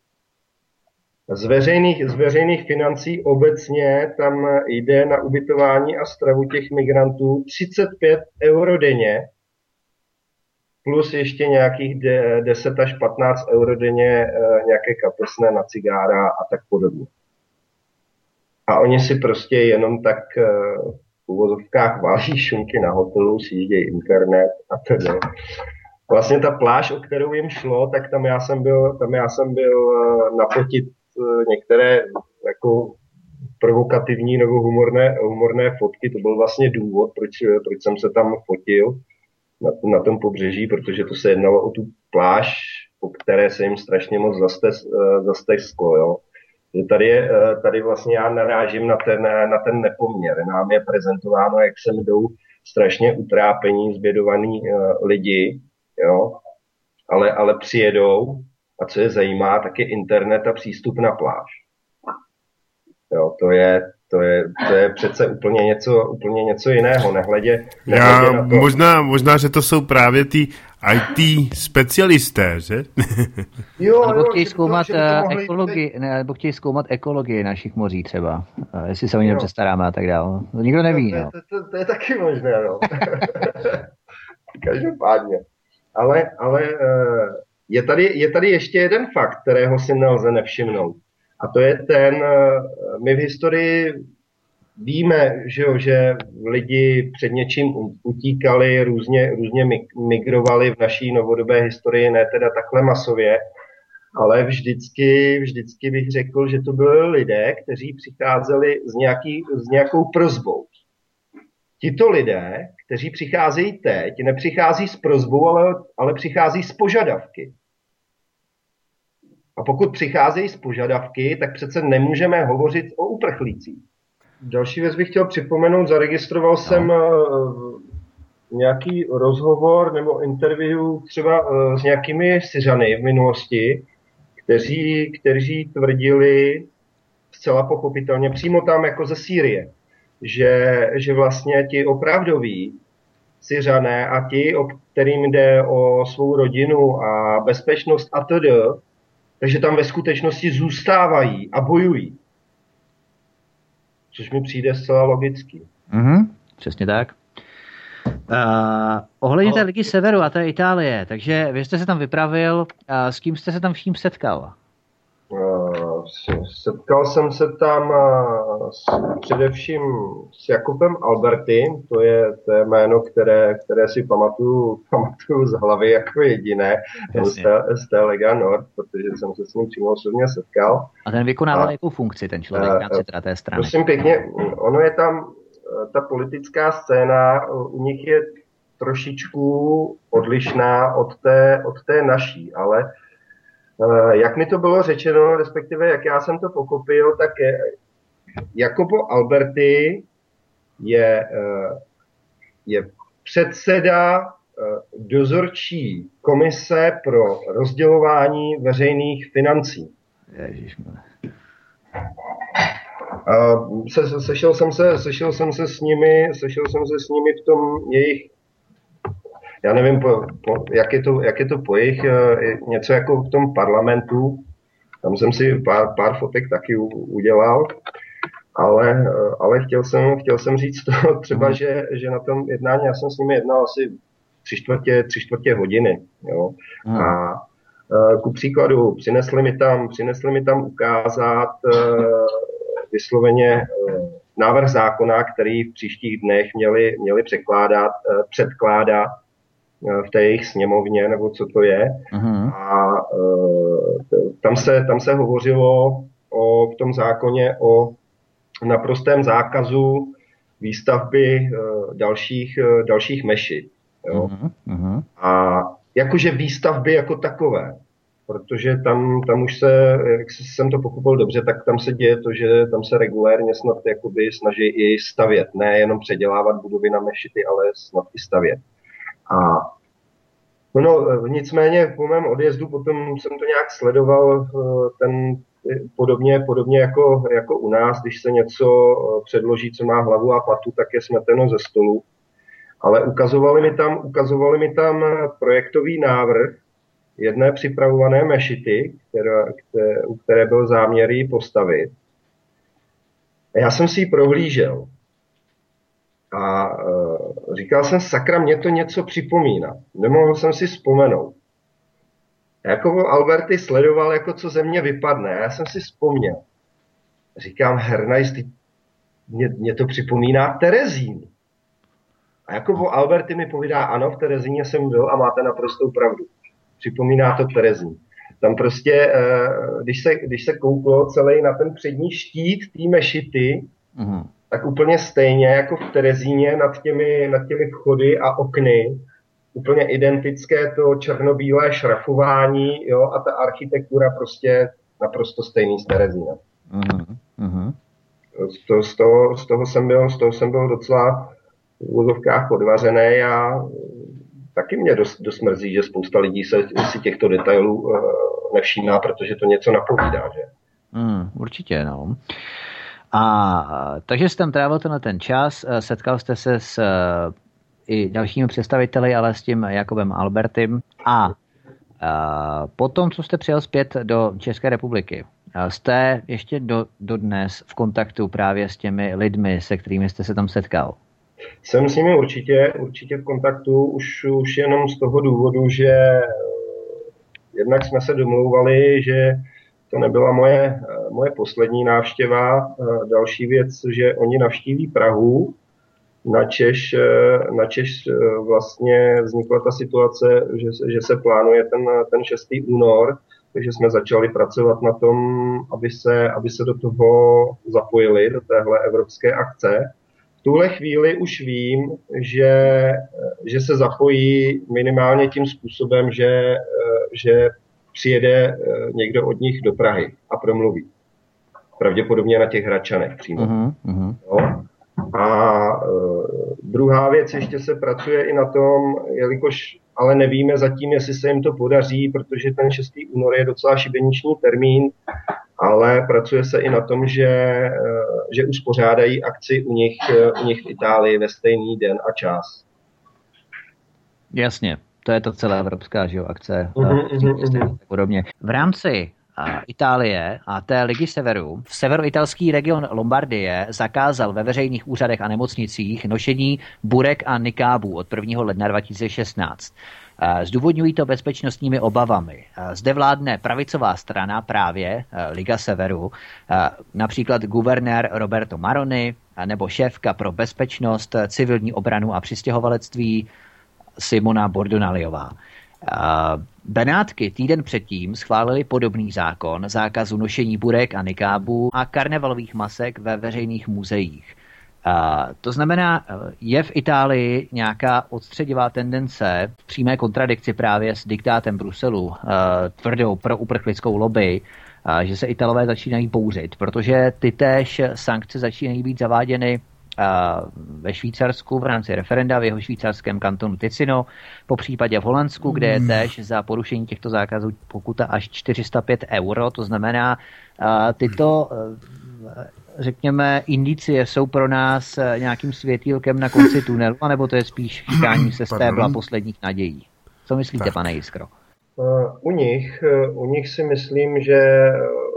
Z veřejných, z veřejných financí obecně tam jde na ubytování a stravu těch migrantů třicet pět euro denně, plus ještě nějakých deset až patnáct euro denně nějaké kapesné na cigára a tak podobně. A oni si prostě jenom tak v uvozovkách válí šunky na hotelu, si jídějí internet a tedy. Vlastně ta pláž, o kterou jim šlo, tak tam já jsem byl, tam já jsem byl nafotit některé jako provokativní nebo humorné, humorné fotky. To byl vlastně důvod, proč, proč jsem se tam fotil na, na tom pobřeží, protože to se jednalo o tu pláž, po které se jim strašně moc zastesklo. Jo. Tady, je, tady vlastně já narážím na ten, na ten nepoměr. Nám je prezentováno, jak sem jdou strašně utrápení, zbědovaní uh, lidi, jo. Ale, ale přijedou a co je zajímá, tak je internet a přístup na pláž. Jo, to je, to je, to je přece úplně něco, úplně něco jiného, nehledě, nehledě Já, na to. Možná, možná, že to jsou právě ty í té specialisté, že? Jo, nebo jo, chtějí že by to- zkoumat že by to eh, mohli- ekologii, ne, nebo chtějí zkoumat ekologii našich moří třeba, eh, jestli se o ně Jo. přestaráme a tak dále. To nikdo neví, to, no. to, to, to je taky možné, no. Každopádně. Ale, ale eh, je tady, je tady ještě jeden fakt, kterého si nelze nevšimnout. A to je ten, eh, my v historii víme, že, jo, že lidi před něčím utíkali, různě, různě migrovali v naší novodobé historii, ne teda takhle masově, ale vždycky, vždycky bych řekl, že to byli lidé, kteří přicházeli s, nějaký, s nějakou prosbou. Tito lidé, kteří přicházejí teď, nepřichází s prosbou, ale, ale přichází s požadavky. A pokud přicházejí s požadavky, tak přece nemůžeme hovořit o uprchlících. Další věc bych chtěl připomenout, zaregistroval jsem uh, nějaký rozhovor nebo interview třeba uh, s nějakými Syřany v minulosti, kteří, kteří tvrdili zcela pochopitelně přímo tam jako ze Sýrie, že, že vlastně ti opravdoví Syřané a ti, o kterým jde o svou rodinu a bezpečnost a td., takže tam ve skutečnosti zůstávají a bojují. Což mi přijde zcela logický. Mhm, přesně tak. Uh, ohledně té ligy severu a té Itálie, takže vy jste se tam vypravil, uh, s kým jste se tam vším setkal? Uh, setkal jsem se tam uh, s, především s Jakubem Alberty, to je, to je jméno, které, které si pamatuju, pamatuju z hlavy jako jediné z té, z té Lega Nord, protože jsem se s ním přímo osobně setkal. A ten vykonával a, jakou funkci, ten člověk v rámci teda té strany? Prosím pěkně, ono je tam, ta politická scéna u nich je trošičku odlišná od té, od té naší, ale jak mi to bylo řečeno, respektive jak já jsem to pochopil, tak je, Jacopo Alberti je, je předseda dozorčí komise pro rozdělování veřejných financí. Ježišmarja. Se, se, sešel, jsem se, sešel jsem se s nimi, sešel jsem se s nimi v tom jejich, já nevím, po, po, jak, je to, jak je to po jejich, něco jako v tom parlamentu, tam jsem si pár, pár fotek taky u, udělal, ale, ale chtěl, jsem, chtěl jsem říct to třeba, hmm. že, že na tom jednání, já jsem s nimi jednal asi tři čtvrtě, tři čtvrtě hodiny, jo, hmm. a ku příkladu, přinesli mi tam, přinesli mi tam ukázat vysloveně návrh zákona, který v příštích dnech měli, měli překládat, předkládat v té jejich sněmovně, nebo co to je. Uh-huh. A tam se, tam se hovořilo o, v tom zákoně o naprostém zákazu výstavby dalších, dalších mešit. Jo? Uh-huh. A jakože výstavby jako takové, protože tam, tam už se, jak jsem to pochopil dobře, tak tam se děje to, že tam se regulérně snad jakoby snaží i stavět, ne jenom předělávat budovy na mešity, ale snad i stavět. A no, no nicméně po mém odjezdu potom jsem to nějak sledoval ten podobně, podobně jako, jako u nás, když se něco předloží, co má hlavu a patu, tak je smeteno ze stolu. Ale ukazovali mi tam, ukazovali mi tam projektový návrh jedné připravované mešity, která, které, u které byl záměr ji postavit. A já jsem si ji prohlížel. A e, říkal jsem, sakra, mě to něco připomíná. Nemohl jsem si vzpomenout. Jako Alberty sledoval, jako co ze mě vypadne. Já jsem si vzpomněl. Říkám, Hernajs, mě, mě to připomíná Terezín. A jako o Alberty mi povídá, ano, v Terezíně jsem byl a máte naprostou pravdu. Připomíná to Terezín. Tam prostě, když se, když se kouklo celý na ten přední štít té mešity, mm. tak úplně stejně jako v Terezíně nad těmi, nad těmi vchody a okny, úplně identické to černobílé šrafování, jo, a ta architektura prostě naprosto stejný s Terezínem. Mm. Z, to, z, toho, z, toho jsem byl, z toho jsem byl docela v úvozovkách podvařený a taky mě dost, dost mrzí, že spousta lidí se si těchto detailů uh, nevšímá, protože to něco napovídá, že? Mm, určitě, no. A takže jste tam trávil tenhle ten čas, setkal jste se s uh, i dalšími představiteli, ale s tím Jakobem Albertym a uh, potom, co jste přijel zpět do České republiky, uh, jste ještě do, do dnes v kontaktu právě s těmi lidmi, se kterými jste se tam setkal? Jsem s nimi určitě, určitě v kontaktu, už, už jenom z toho důvodu, že jednak jsme se domlouvali, že to nebyla moje, moje poslední návštěva. Další věc, že oni navštíví Prahu, načež, načež vlastně vznikla ta situace, že, že se plánuje ten, ten šestý únor, takže jsme začali pracovat na tom, aby se, aby se do toho zapojili, do téhle evropské akce. V tuhle chvíli už vím, že, že se zapojí minimálně tím způsobem, že, že přijede někdo od nich do Prahy a promluví. Pravděpodobně na těch Hradčanech přímo. Uh-huh. No. A uh, druhá věc, ještě se pracuje i na tom, jelikož ale nevíme zatím, jestli se jim to podaří, protože ten šestý únor je docela šibeniční termín, ale pracuje se i na tom, že, uh, že uspořádají akci u nich, uh, u nich v Itálii ve stejný den a čas. Jasně, to je to celá evropská, že jo, akce. Uh-huh, uh-huh. Podobně. V rámci Itálie a té Ligy Severu v severoitalský region Lombardie zakázal ve veřejných úřadech a nemocnicích nošení burek a nikábů od prvního ledna dva tisíce šestnáct. Zdůvodňují to bezpečnostními obavami. Zde vládne pravicová strana právě Liga Severu, například guvernér Roberto Maroni nebo šéfka pro bezpečnost, civilní obranu a přistěhovalectví Simona Bordonaliová. Benátky týden předtím schválili podobný zákon zákazu nošení burek a nikábů a karnevalových masek ve veřejných muzeích. To znamená, je v Itálii nějaká odstředivá tendence v přímé kontradikci právě s diktátem Bruselu, tvrdou pro uprchlickou lobby, že se Italové začínají bouřit, protože ty též sankce začínají být zaváděny ve Švýcarsku v rámci referenda v jeho švýcarském kantonu Ticino, po případě v Holandsku, kde je též za porušení těchto zákazů pokuta až čtyři sta pět euro. To znamená, tyto, řekněme, indicie jsou pro nás nějakým světýlkem na konci tunelu, anebo to je spíš chytání se stébla posledních nadějí? Co myslíte, tak, pane Jiskro? U nich, u nich si myslím, že,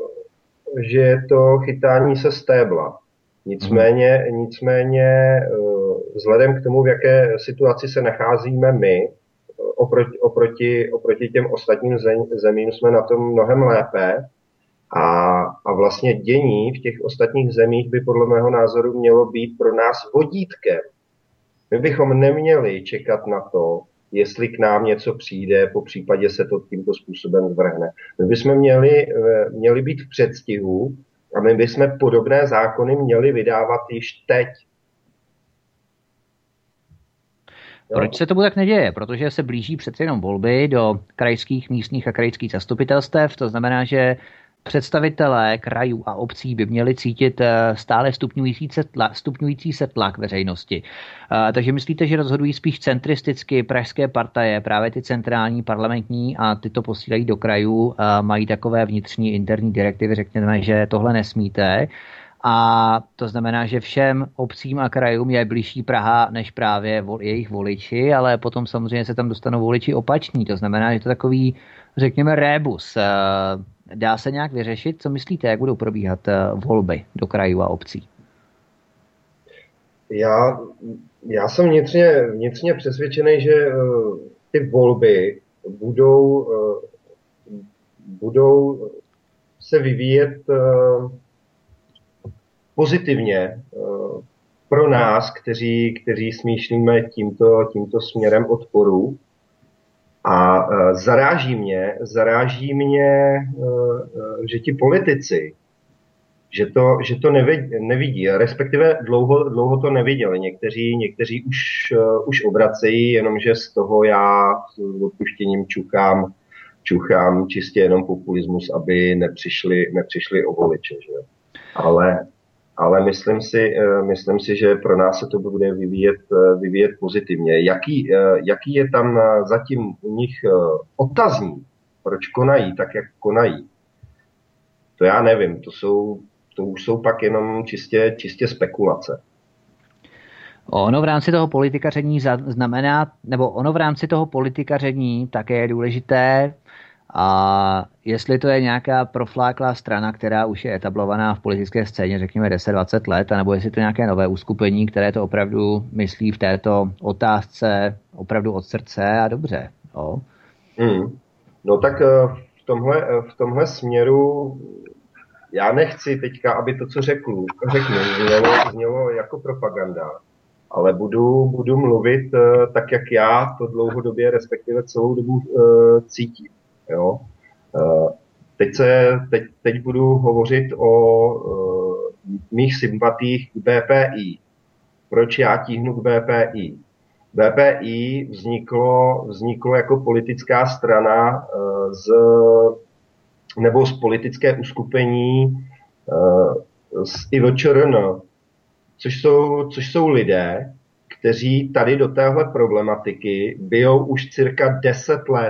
že je to chytání se stébla. Nicméně, nicméně vzhledem k tomu, v jaké situaci se nacházíme my, oproti, oproti, oproti těm ostatním zemím jsme na tom mnohem lépe a, a vlastně dění v těch ostatních zemích by podle mého názoru mělo být pro nás vodítkem. My bychom neměli čekat na to, jestli k nám něco přijde, po případě se to tímto způsobem zvrhne. My bychom měli, měli být v předstihu a my bychom podobné zákony měli vydávat již teď. Proč se tomu tak neděje? Protože se blíží přece jenom volby do krajských, místních a krajských zastupitelstev. To znamená, že představitelé krajů a obcí by měli cítit stále stupňující se tlak, stupňující se tlak veřejnosti. Takže myslíte, že rozhodují spíš centristicky pražské partaje, právě ty centrální, parlamentní, a ty to posílají do krajů, mají takové vnitřní interní direktivy, řekněme, že tohle nesmíte. A to znamená, že všem obcím a krajům je blížší Praha než právě jejich voliči, ale potom samozřejmě se tam dostanou voliči opační. To znamená, že to takový, řekněme, rébus. Dá se nějak vyřešit? Co myslíte, jak budou probíhat volby do krajů a obcí? Já, já jsem vnitřně, vnitřně přesvědčený, že ty volby budou, budou se vyvíjet pozitivně pro nás, kteří, kteří smýšlíme tímto, tímto směrem odporu. A zaráží mě, zaráží mě, že ti politici, že to, že to nevidí, nevidí, respektive dlouho, dlouho to neviděli. Někteří, někteří už, už obracejí, jenomže z toho já s odpuštěním čukám, čuchám čistě jenom populismus, aby nepřišli, nepřišli o voliče. Že? Ale Ale myslím si, myslím si, že pro nás se to bude vyvíjet, vyvíjet pozitivně. Jaký, jaký je tam zatím u nich otazník, proč konají tak, jak konají, to já nevím. To, jsou, to už jsou pak jenom čistě, čistě spekulace. Ono v rámci toho politikaření znamená, nebo ono v rámci toho politikaření také je důležité, a jestli to je nějaká profláklá strana, která už je etablovaná v politické scéně, řekněme deset dvacet let, anebo jestli to je nějaké nové uskupení, které to opravdu myslí v této otázce opravdu od srdce a dobře. Jo. Hmm. No tak v tomhle, v tomhle směru já nechci teďka, aby to, co řeknu, řeknu znělo, znělo jako propaganda, ale budu, budu mluvit tak, jak já to dlouhodobě, respektive celou dobu cítím. Jo. Teď, se, teď, teď budu hovořit o uh, mých sympatích k B P I. Proč já tíhnu k B P I? B P I vzniklo, vzniklo jako politická strana uh, z, nebo z politické uskupení uh, z I V Č R N, což jsou, což jsou lidé, kteří tady do téhle problematiky bijou už cirka deset let.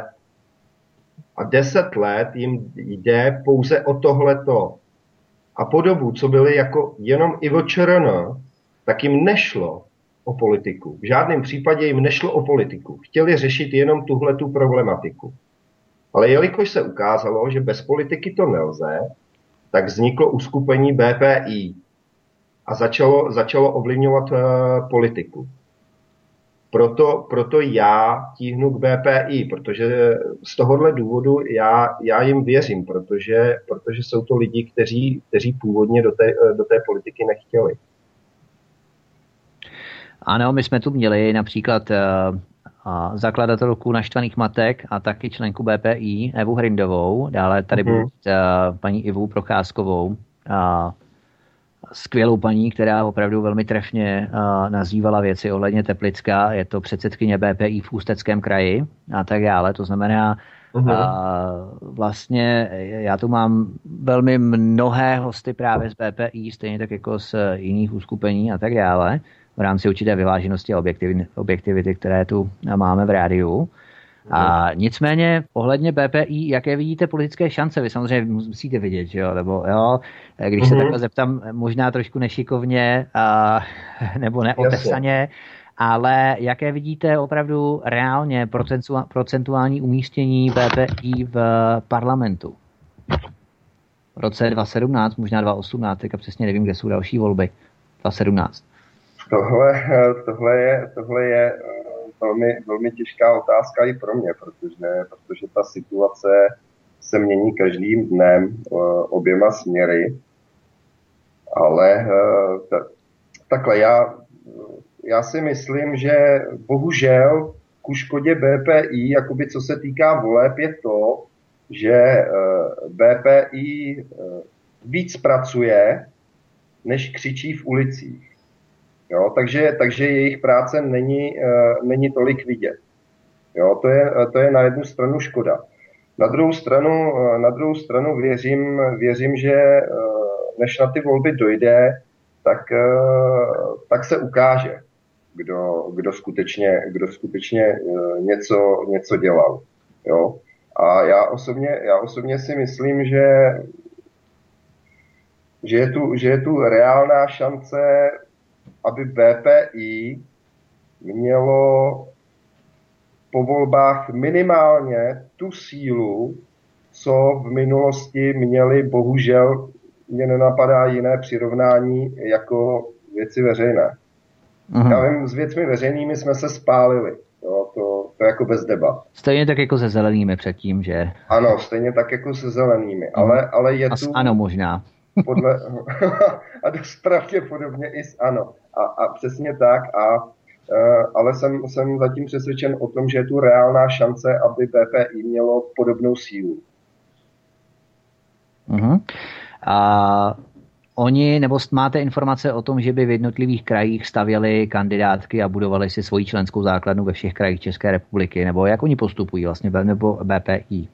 A deset let jim jde pouze o tohleto. A po dobu, co byli jako jenom I V Č R N, tak jim nešlo o politiku. V žádném případě jim nešlo o politiku. Chtěli řešit jenom tuhletu problematiku. Ale jelikož se ukázalo, že bez politiky to nelze, tak vzniklo uskupení B P I a začalo, začalo ovlivňovat uh, politiku. Proto, proto já tíhnu k B P I, protože z tohohle důvodu já, já jim věřím, protože, protože jsou to lidi, kteří, kteří původně do té, do té politiky nechtěli. Ano, my jsme tu měli například uh, zakladatelku Naštvaných matek a taky členku B P I Evu Hrindovou, dále tady uh-huh. uh, paní Ivu Procházkovou, uh, skvělou paní, která opravdu velmi trefně uh, nazývala věci ohledně Teplicka. Je to předsedkyně B P I v Ústeckém kraji a tak dále. To znamená, uh-huh. uh, vlastně já tu mám velmi mnohé hosty právě z B P I, stejně tak jako z jiných uskupení a tak dále, v rámci určité vyváženosti a objektivity, které tu máme v rádiu. A nicméně ohledně B P I, jaké vidíte politické šance? Vy samozřejmě musíte vidět, že jo? Nebo, jo? Když mm-hmm. se takhle zeptám, možná trošku nešikovně a, nebo neotesaně, ale jaké vidíte opravdu reálně procentuální umístění B P I v parlamentu? V roce dva tisíce sedmnáct, možná dva tisíce osmnáct, teďka přesně nevím, kde jsou další volby. dva tisíce sedmnáct. Tohle, tohle je... Tohle je... Velmi, velmi těžká otázka i pro mě, protože, protože ta situace se mění každým dnem oběma směry, ale takhle já, já si myslím, že bohužel ku škodě B P I, jakoby co se týká voleb, je to, že B P I víc pracuje, než křičí v ulicích. Jo, takže, takže jejich práce není, není tolik vidět. Jo, to je, to je na jednu stranu škoda. Na druhou stranu, na druhou stranu věřím, věřím, že než na ty volby dojde, tak, tak se ukáže, kdo, kdo skutečně, kdo skutečně něco, něco dělal. Jo? A já osobně, já osobně si myslím, že, že, je tu, že je tu reálná šance, aby B P I mělo po volbách minimálně tu sílu, co v minulosti měli, bohužel mě nenapadá jiné přirovnání, jako věci veřejné. Aha. Já vím, s věcmi veřejnými jsme se spálili. Jo, to, to jako bez debat. Stejně tak jako se zelenými předtím, že? Ano, stejně tak jako se zelenými. Ale, ale je a tu... ano možná. Podle, a dost pravděpodobně i s ano. A, a přesně tak. A ale jsem, jsem zatím přesvědčen o tom, že je tu reálná šance, aby B P I mělo podobnou sílu. Uh-huh. A oni, nebo máte informace o tom, že by v jednotlivých krajích stavěli kandidátky a budovali si svoji členskou základnu ve všech krajích České republiky, nebo jak oni postupují vlastně, nebo B P I?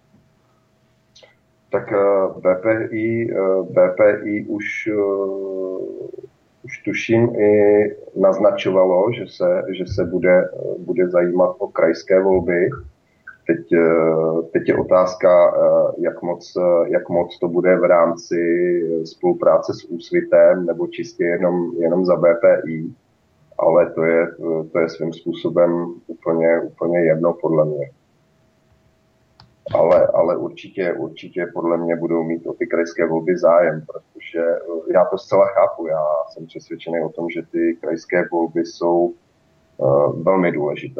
Tak B P I, B P I už... Už tuším i naznačovalo, že se, že se bude, bude zajímat o krajské volby. Teď, teď je otázka, jak moc, jak moc to bude v rámci spolupráce s Úsvitem nebo čistě jenom, jenom za B P I. Ale to je, to je svým způsobem úplně, úplně jedno podle mě. Ale, ale určitě, určitě podle mě budou mít o ty krajské volby zájem, protože já to zcela chápu. Já jsem přesvědčený o tom, že ty krajské volby jsou uh, velmi důležité.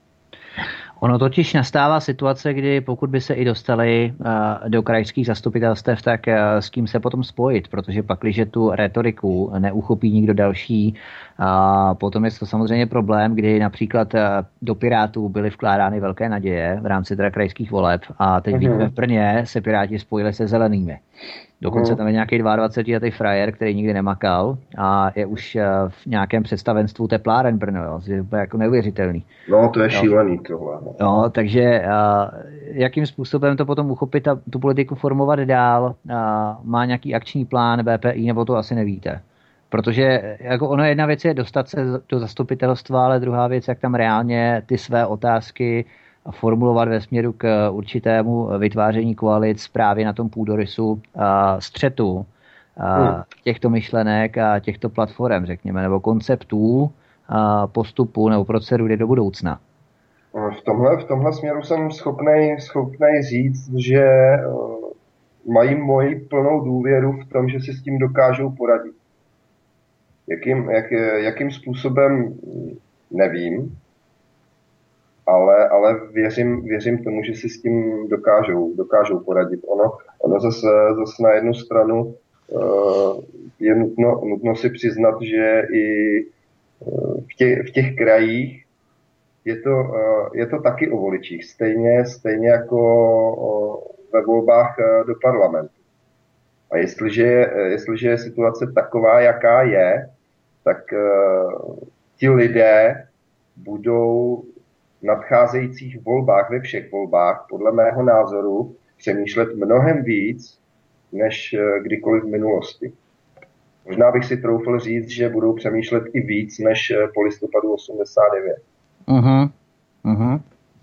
Ono totiž nastává situace, kdy pokud by se i dostali uh, do krajských zastupitelstev, tak uh, s kým se potom spojit, protože pak, když tu retoriku neuchopí nikdo další, a uh, potom je to samozřejmě problém, kdy například uh, do Pirátů byly vkládány velké naděje v rámci teda krajských voleb a teď vidíme v Brně se Piráti spojili se zelenými. Dokonce tam je nějaký dvacetiletý frajer, který nikdy nemakal a je už uh, v nějakém představenstvu tepláren Brno, jo. Je to jako neuvěřitelný. No, to je jo. Šílený tohle. No, takže uh, jakým způsobem to potom uchopit a tu politiku formovat dál? Uh, má nějaký akční plán B P I, nebo to asi nevíte? Protože jako ono jedna věc je dostat se do zastupitelstva, ale druhá věc, jak tam reálně ty své otázky formulovat ve směru k určitému vytváření koalic právě na tom půdorysu uh, střetu uh, hmm. těchto myšlenek a těchto platform, řekněme, nebo konceptů uh, postupu nebo procedury do budoucna. V tomhle, v tomhle směru jsem schopnej, schopnej říct, že uh, mají moji plnou důvěru v tom, že si s tím dokážou poradit. Jakým, jak, jakým způsobem nevím, ale, ale věřím, věřím tomu, že si s tím dokážou, dokážou poradit. Ono, ono zase, zase na jednu stranu uh, je nutno, nutno si přiznat, že i uh, v, těch, v těch krajích je to, uh, je to taky o voličích, stejně, stejně jako uh, ve volbách uh, do parlamentu. A jestliže, jestliže je situace taková, jaká je, tak uh, ti lidé budou v nadcházejících volbách, ve všech volbách, podle mého názoru, přemýšlet mnohem víc, než uh, kdykoliv v minulosti. Možná bych si troufl říct, že budou přemýšlet i víc, než uh, po listopadu osmdesát devět. Uh-huh. Uh-huh.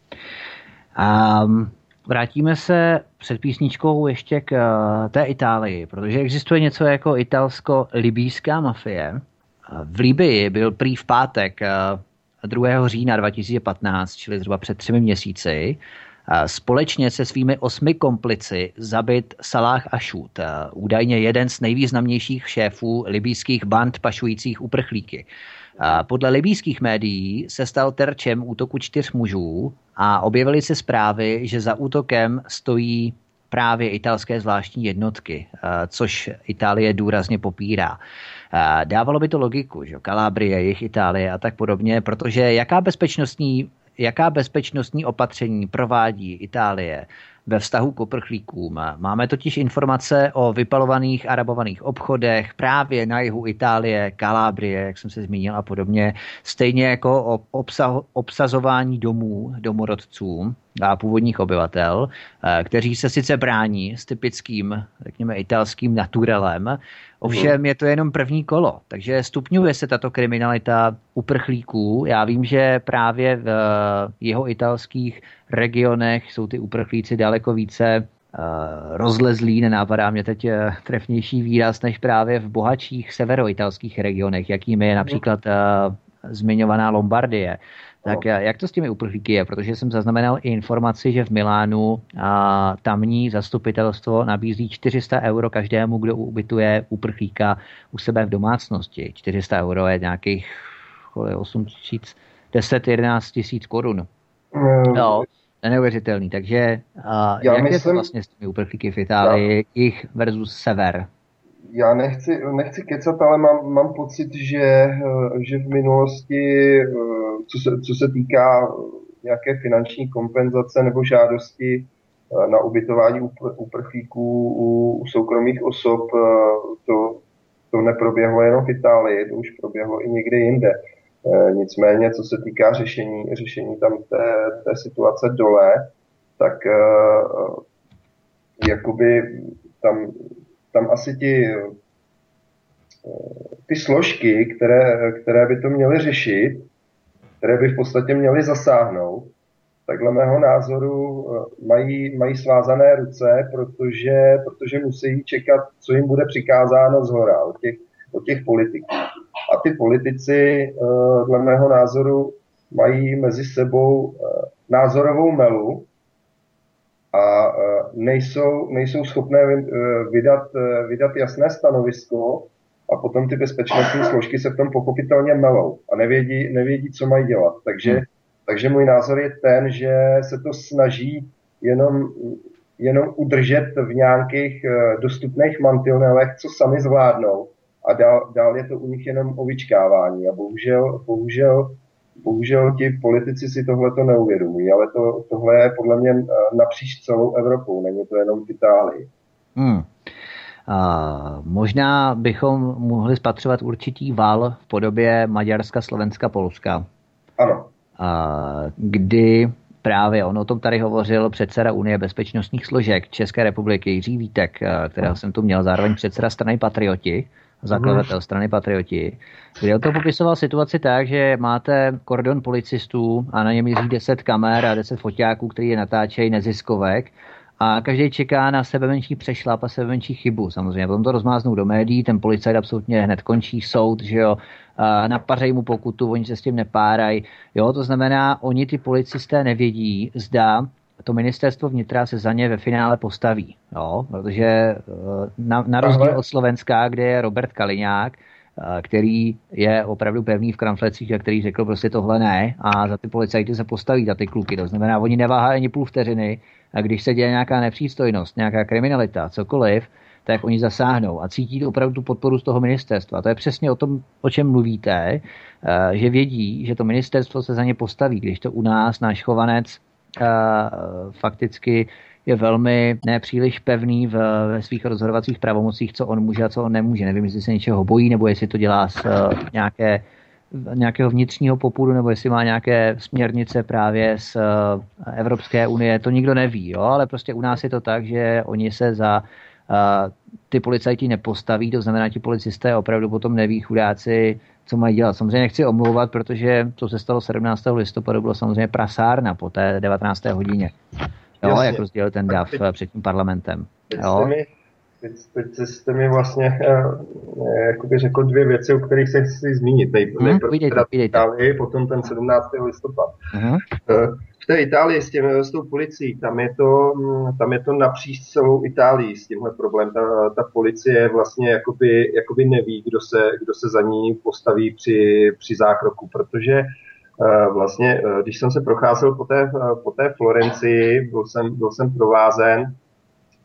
Um... Vrátíme se před písničkou ještě k uh, té Itálii, protože existuje něco jako italsko-libýská mafie. V Libyi byl prý v pátek uh, druhého října dva tisíce patnáct, čili zhruba před třemi měsíci, uh, společně se svými osmi komplici zabit Salah Ašút, uh, údajně jeden z nejvýznamnějších šéfů libýských band pašujících uprchlíky. Podle libýských médií se stal terčem útoku čtyř mužů a objevily se zprávy, že za útokem stojí právě italské zvláštní jednotky, což Itálie důrazně popírá. Dávalo by to logiku, že Kalábrie, jejich Itálie a tak podobně, protože jaká bezpečnostní, jaká bezpečnostní opatření provádí Itálie ve vztahu k uprchlíkům? Máme totiž informace o vypalovaných a rabovaných obchodech právě na jihu Itálie, Kalábrie, jak jsem se zmínil a podobně, stejně jako o obsah, obsazování domů domorodců a původních obyvatel, kteří se sice brání s typickým, řekněme, italským naturelem, ovšem je to jenom první kolo, takže stupňuje se tato kriminalita uprchlíků. Já vím, že právě v jeho italských regionech jsou ty uprchlíci daleko více rozlezlí, nenápadá mě teď trefnější výraz, než právě v bohatších severoitalských regionech, jakými je například zmiňovaná Lombardie. Tak jak to s těmi uprchlíky je? Protože jsem zaznamenal i informaci, že v Milánu a tamní zastupitelstvo nabízí čtyři sta euro každému, kdo ubytuje uprchlíka u sebe v domácnosti. čtyři sta euro je nějakých osm tisíc, deset jedenáct tisíc korun. Mm. No, neuvěřitelný. Takže a jak myslím, je to vlastně s těmi uprchlíky v Itálii, jich versus sever? Já nechci, nechci kecat, ale mám, mám pocit, že, že v minulosti, co se, co se týká nějaké finanční kompenzace nebo žádosti na ubytování uprchlíků u, u soukromých osob, to, to neproběhlo jenom v Itálii, to už proběhlo i někde jinde. Nicméně, co se týká řešení, řešení tam té, té situace dole, tak jakoby tam tam asi ti, ty složky, které, které by to měly řešit, které by v podstatě měly zasáhnout, tak dle mého názoru mají, mají svázané ruce, protože, protože musí čekat, co jim bude přikázáno zhora od těch, od těch politiků. A ty politici dle mého názoru mají mezi sebou názorovou melu, a nejsou, nejsou schopné vydat, vydat jasné stanovisko a potom ty bezpečnostní složky se v tom pochopitelně melou a nevědí, nevědí co mají dělat. Takže, hmm. takže můj názor je ten, že se to snaží jenom, jenom udržet v nějakých dostupných mantinelech, co sami zvládnou, a dál, dál je to u nich jenom o vyčkávání. A bohužel, bohužel Bohužel ti politici si tohleto neuvědomují, ale to, tohle je podle mě napříč celou Evropou, není to jenom v Itálii. Hmm. A možná bychom mohli spatřovat určitý val v podobě Maďarska, Slovenska, Polska. Ano. A kdy právě on o tom tady hovořil předseda Unie bezpečnostních složek České republiky Jiří Vítek, kterého jsem tu měl, zároveň předseda strany Patrioti, zakladatel strany Patrioti, kde on to popisoval situaci tak, že máte kordon policistů a na něm jezdí deset kamer a deset foťáků, který je natáčejí neziskovek, a každý čeká na sebe menší přešlap a sebe menší chybu. Samozřejmě potom to rozmáznou do médií, ten policajt absolutně hned končí soud, že jo, napařejí mu pokutu, oni se s tím nepárají. Jo, to znamená, oni ty policisté nevědí, zda to ministerstvo vnitra se za ně ve finále postaví. Jo, protože na, na rozdíl od Slovenska, kde je Robert Kaliňák, který je opravdu pevný v kramflecích a který řekl prostě tohle ne, a za ty policajty se postaví, za ty kluky. To znamená, oni neváhají ani půl vteřiny, a když se děje nějaká nepřístojnost, nějaká kriminalita, cokoliv, tak oni zasáhnou a cítí opravdu tu podporu z toho ministerstva. To je přesně o tom, o čem mluvíte, že vědí, že to ministerstvo se za ně postaví, když to u nás náš Chovanec fakticky je velmi nepříliš pevný v, ve svých rozhodovacích pravomocích, co on může a co on nemůže. Nevím, jestli se něčeho bojí, nebo jestli to dělá z nějaké, nějakého vnitřního popudu, nebo jestli má nějaké směrnice právě z Evropské unie. To nikdo neví, jo? Ale prostě u nás je to tak, že oni se za uh, ty policajti nepostaví, to znamená, ti policisté opravdu potom neví, chudáci, co mají dělat. Samozřejmě nechci omlouvat, protože to se stalo sedmnáctého listopadu, bylo samozřejmě prasárna po té devatenácté hodině. Jo, Jasně. Jak rozdělil ten dav teď, před tím parlamentem. Teď jste, mi, teď, teď jste mi vlastně jakoby řekl dvě věci, o kterých se chci zmínit. Nejprve hmm, teda Itálii, potom ten sedmnáctého listopad. Hmm. V té Itálii s, těm, s tou policií, tam je to, tam je to napříč celou Itálii s tímhle problém. Ta, ta policie vlastně jakoby, jakoby neví, kdo se, kdo se za ní postaví při, při zákroku, protože vlastně, když jsem se procházel po té, po té Florencii, byl jsem, byl jsem provázen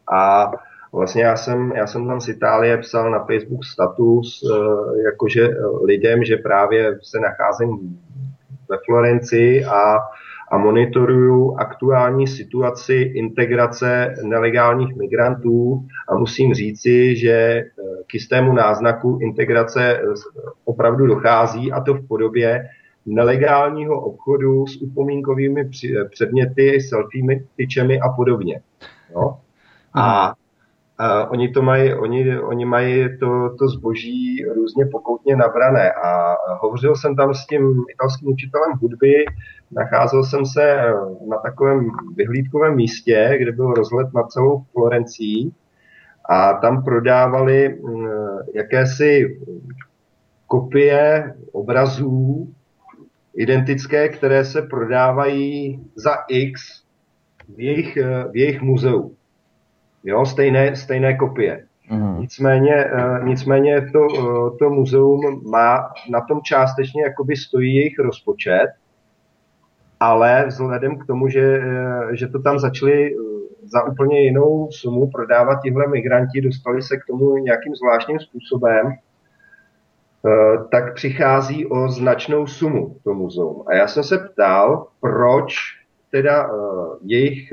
A vlastně já jsem, já jsem tam z Itálie psal na Facebook status, jakože lidem, že právě se nacházím ve Florencii a, a monitoruju aktuální situaci integrace nelegálních migrantů a musím říci, že k jistému náznaku integrace opravdu dochází, a to v podobě nelegálního obchodu s upomínkovými předměty, selfie tyčemi a podobně. No? A Uh, oni to mají, oni, oni mají to, to zboží různě pokoutně nabrané a hovořil jsem tam s tím italským učitelem hudby, nacházel jsem se na takovém vyhlídkovém místě, kde byl rozhled na celou Florencii a tam prodávali uh, jakési kopie obrazů identické, které se prodávají za X v jejich, v jejich muzeu. Jo, stejné, stejné kopie. Mm. Nicméně, nicméně to, to muzeum má na tom částečně jakoby stojí jejich rozpočet, ale vzhledem k tomu, že, že to tam začali za úplně jinou sumu prodávat tihle migranti, dostali se k tomu nějakým zvláštním způsobem, tak přichází o značnou sumu to muzeum. A já jsem se ptal, proč teda jejich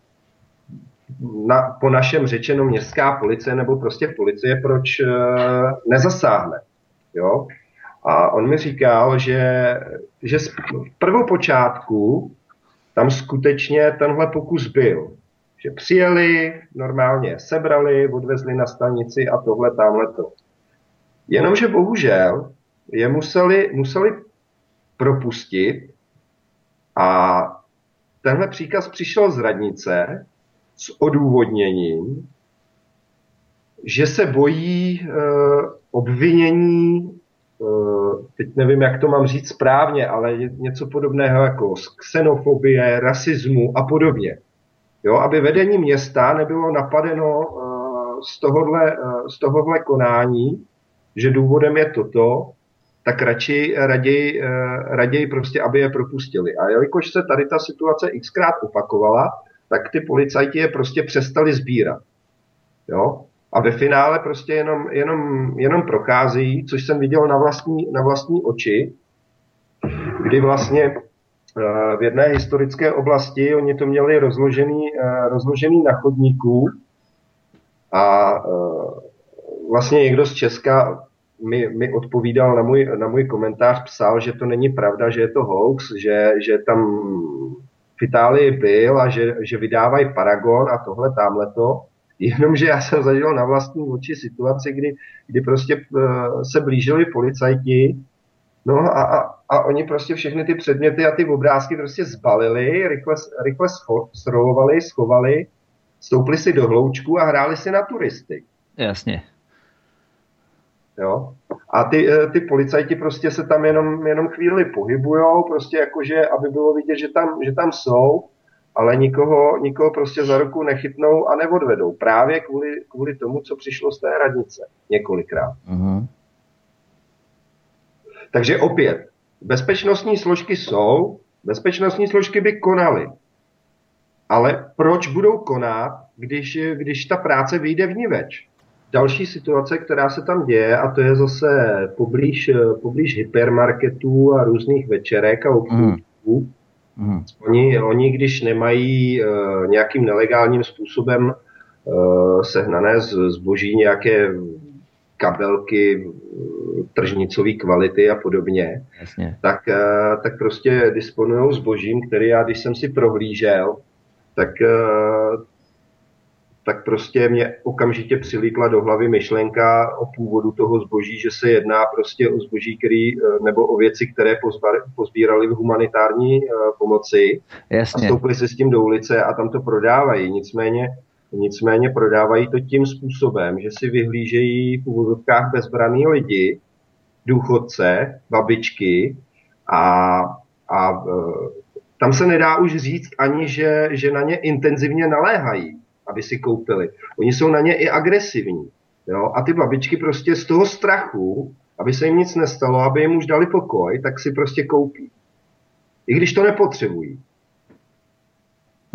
Na, po našem řečeno městská policie nebo prostě policie, proč e, nezasáhne. Jo? A on mi říkal, že, že z prvopočátku tam skutečně tenhle pokus byl. Že přijeli, normálně sebrali, odvezli na stanici a tohle, tamhleto. Jenomže bohužel je museli, museli propustit a tenhle příkaz přišel z radnice s odůvodněním, že se bojí e, obvinění, e, teď nevím, jak to mám říct správně, ale něco podobného jako xenofobie, rasismu a podobně. Jo, aby vedení města nebylo napadeno e, z, tohodle, e, z tohodle konání, že důvodem je toto, tak radši, raději, e, raději prostě, aby je propustili. A jelikož se tady ta situace xkrát opakovala, tak ty policajti je prostě přestali sbírat. Jo? A ve finále prostě jenom, jenom, jenom procházejí, což jsem viděl na vlastní, na vlastní oči, kdy vlastně v jedné historické oblasti oni to měli rozložený, rozložený na chodníku a vlastně někdo z Česka mi, mi odpovídal na můj, na můj komentář, psal, že to není pravda, že je to hoax, že, že tam v Itálii byl a že, že vydávají Paragon a tohle, támhleto. Jenomže já jsem zažil na vlastní oči situaci, kdy, kdy prostě uh, se blížili policajti, no a, a, a oni prostě všechny ty předměty a ty obrázky prostě zbalili, rychle, rychle srolovali, schovali, stoupli si do hloučku a hráli si na turisty. Jasně. Jo? A ty, ty policajti prostě se tam jenom, jenom chvíli pohybujou, prostě jakože, aby bylo vidět, že tam, že tam jsou, ale nikoho, nikoho prostě za ruku nechytnou a neodvedou. Právě kvůli, kvůli tomu, co přišlo z té radnice několikrát. Uh-huh. Takže opět, bezpečnostní složky jsou, bezpečnostní složky by konaly. Ale proč budou konat, když, když ta práce vyjde vniveč? Další situace, která se tam děje, a to je zase poblíž, poblíž hypermarketů a různých večerek a obchodů. Mm. Mm. Oni, oni, když nemají uh, nějakým nelegálním způsobem uh, sehnané z, zboží, nějaké kabelky tržnicové kvality a podobně, tak, uh, tak prostě disponují zbožím, který já, když jsem si prohlížel, tak uh, tak prostě mě okamžitě přilítla do hlavy myšlenka o původu toho zboží, že se jedná prostě o zboží, který, nebo o věci, které pozbírali v humanitární pomoci. Jasně. A stoupili se s tím do ulice a tam to prodávají. Nicméně, nicméně prodávají to tím způsobem, že si vyhlížejí v úvodovkách bezbraný lidi, důchodce, babičky a, a tam se nedá už říct ani, že, že na ně intenzivně naléhají, aby si koupili. Oni jsou na ně i agresivní. Jo? A ty babičky prostě z toho strachu, aby se jim nic nestalo, aby jim už dali pokoj, tak si prostě koupí. I když to nepotřebují.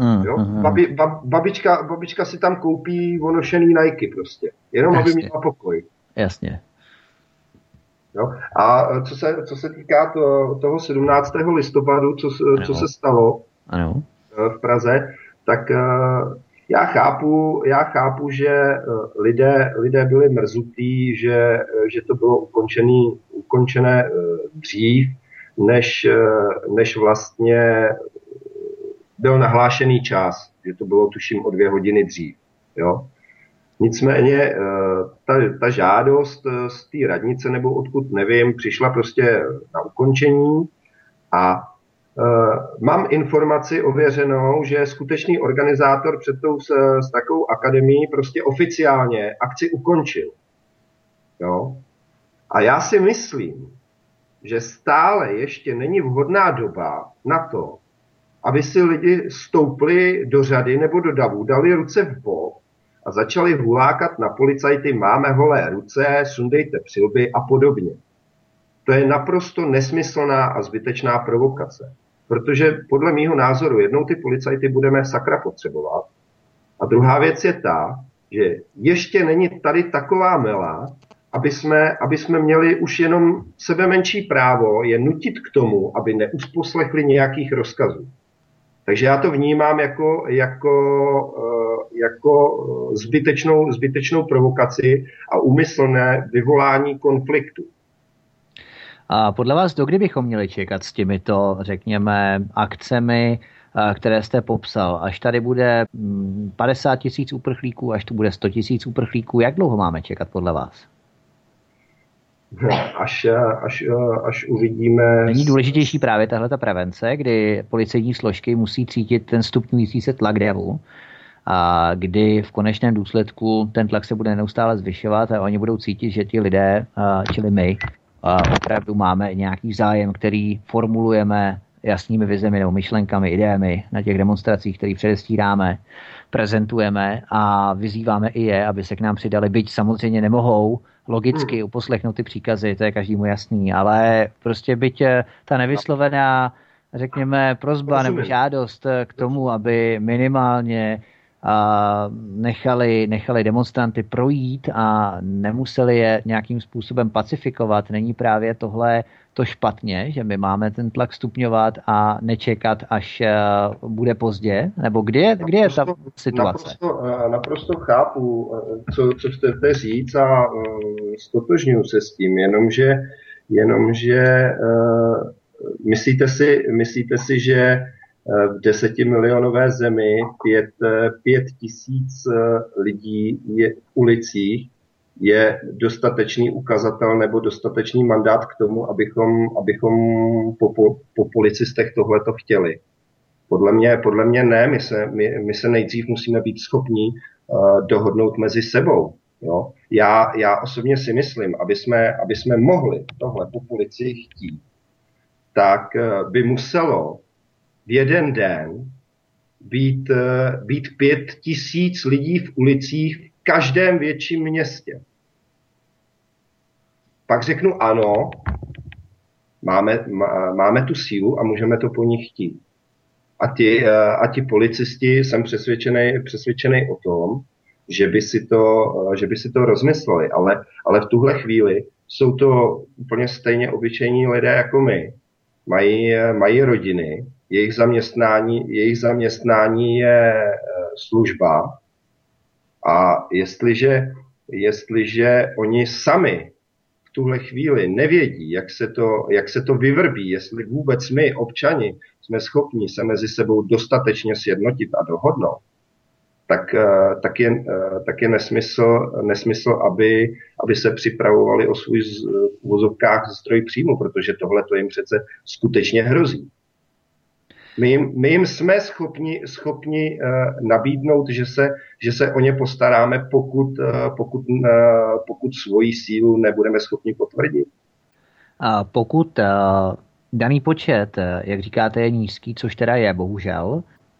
Mm, jo? mm, Babi, bab, babička, babička si tam koupí onošený Nike prostě, jenom Jasně. aby měla pokoj. Jasně. Jo? A co se, co se týká to, toho sedmnáctého listopadu, co, co se stalo ano. v Praze, tak já chápu, já chápu, že lidé, lidé byli mrzutí, že, že to bylo ukončený, ukončené dřív, než, než vlastně byl nahlášený čas, že to bylo tuším o dvě hodiny dřív. Jo? Nicméně ta, ta žádost z té radnice, nebo odkud nevím, přišla prostě na ukončení a Uh, mám informaci ověřenou, že skutečný organizátor před tou s, s takovou akademií prostě oficiálně akci ukončil. Jo? A já si myslím, že stále ještě není vhodná doba na to, aby si lidi stoupli do řady nebo do davu, dali ruce v bok a začali hulákat na policajty, máme holé ruce, sundejte přilby a podobně. To je naprosto nesmyslná a zbytečná provokace. Protože podle mýho názoru jednou ty policajty budeme sakra potřebovat. A druhá věc je ta, že ještě není tady taková mela, aby jsme, aby jsme měli už jenom sebe menší právo je nutit k tomu, aby neusposlechli nějakých rozkazů. Takže já to vnímám jako, jako, jako zbytečnou, zbytečnou provokaci a úmyslné vyvolání konfliktu. A podle vás, dokdy bychom měli čekat s těmito, řekněme, akcemi, které jste popsal? Až tady bude padesát tisíc uprchlíků, až tu bude sto tisíc uprchlíků, jak dlouho máme čekat podle vás? Až, až, až uvidíme... Není důležitější právě tahle ta prevence, kdy policejní složky musí cítit ten stupňující se tlak davu, a kdy v konečném důsledku ten tlak se bude neustále zvyšovat a oni budou cítit, že ti lidé, čili my, opravdu máme nějaký zájem, který formulujeme jasnými vizemi nebo myšlenkami, ideemi na těch demonstracích, které předestíráme, prezentujeme a vyzýváme i je, aby se k nám přidali, byť samozřejmě nemohou logicky uposlechnout ty příkazy, to je každému jasný, ale prostě byť ta nevyslovená, řekněme, prosba nebo žádost k tomu, aby minimálně a nechali, nechali demonstranty projít a nemuseli je nějakým způsobem pacifikovat. Není právě tohle to špatně, že my máme ten tlak stupňovat a nečekat, až bude pozdě? Nebo kdy je, kdy je ta situace? Naprosto, naprosto chápu, co, co chcete říct a stotožňuji se s tím, jenomže, jenomže myslíte si, myslíte si, že v desetimilionové zemi pět, pět tisíc lidí je v ulicích je dostatečný ukazatel nebo dostatečný mandát k tomu, abychom, abychom po, po, po policistech tohleto chtěli. Podle mě, podle mě ne, my se, my, my se nejdřív musíme být schopni uh, dohodnout mezi sebou. Jo? Já, já osobně si myslím, aby jsme, aby jsme mohli tohle po policii chtít, tak uh, by muselo v jeden den být, být pět tisíc lidí v ulicích v každém větším městě. Pak řeknu ano, máme, máme tu sílu a můžeme to po nich chtít. A ti, a ti policisti, jsem přesvědčený, přesvědčený o tom, že by si to, že by si to rozmysleli. Ale, ale v tuhle chvíli jsou to úplně stejně obyčejní lidé jako my. Mají, mají rodiny, jejich zaměstnání, jejich zaměstnání je služba a jestliže, jestliže oni sami v tuhle chvíli nevědí, jak se to, jak se to vyvrbí, jestli vůbec my, občani, jsme schopni se mezi sebou dostatečně sjednotit a dohodnout, tak, tak je, tak je nesmysl, nesmysl aby, aby se připravovali o svůj v uvozovkách zdroj příjmu, protože tohle to jim přece skutečně hrozí. My jim, my jim jsme schopni, schopni uh, nabídnout, že se, že se o ně postaráme, pokud, uh, pokud, uh, pokud svoji sílu nebudeme schopni potvrdit. A pokud uh, daný počet, jak říkáte, je nízký, což teda je, bohužel,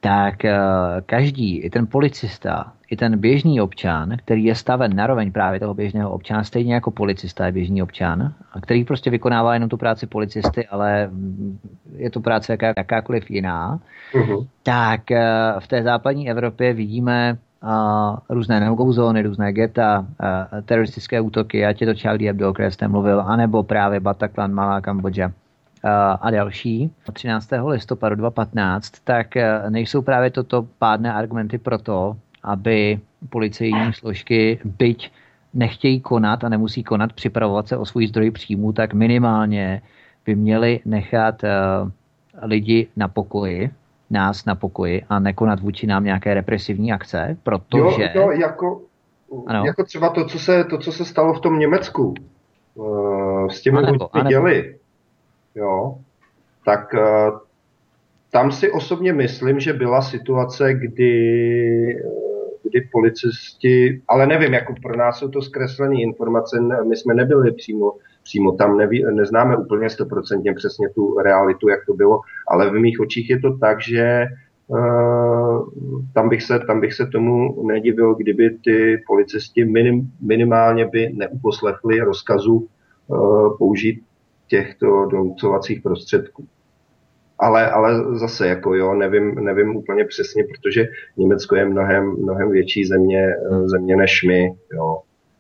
tak každý, i ten policista, i ten běžný občan, který je staven naroveň právě toho běžného občana, stejně jako policista je běžný občan, který prostě vykonává jenom tu práci policisty, ale je to práce jaká, jakákoliv jiná, uh-huh. tak v té západní Evropě vidíme uh, různé no-go zóny, různé geta, uh, teroristické útoky, ať je to Charlie Hebdo, o které jste mluvil, anebo právě Bataclan, Malá Kambodža a další, třináctého listopadu dva tisíce patnáct, tak nejsou právě toto pádné argumenty pro to, aby policejní složky, byť nechtějí konat a nemusí konat, připravovat se o svůj zdroj příjmu, tak minimálně by měli nechat uh, lidi na pokoji, nás na pokoji a nekonat vůči nám nějaké represivní akce, protože... Jo, jo jako, jako třeba to co, se, to, co se stalo v tom Německu uh, s těmi lidmi děli. Jo, tak uh, tam si osobně myslím, že byla situace, kdy, kdy policisti, ale nevím, jako pro nás jsou to zkreslené informace, my jsme nebyli přímo, přímo tam, neví, neznáme úplně stoprocentně přesně tu realitu, jak to bylo, ale v mých očích je to tak, že uh, tam, bych se, tam bych se tomu nedivil, kdyby ty policisti minim, minimálně by neuposlechli rozkazu uh, použít těchto donucovacích prostředků. Ale, ale zase, jako jo, nevím, nevím úplně přesně, protože Německo je mnohem, mnohem větší země, země než my, jo.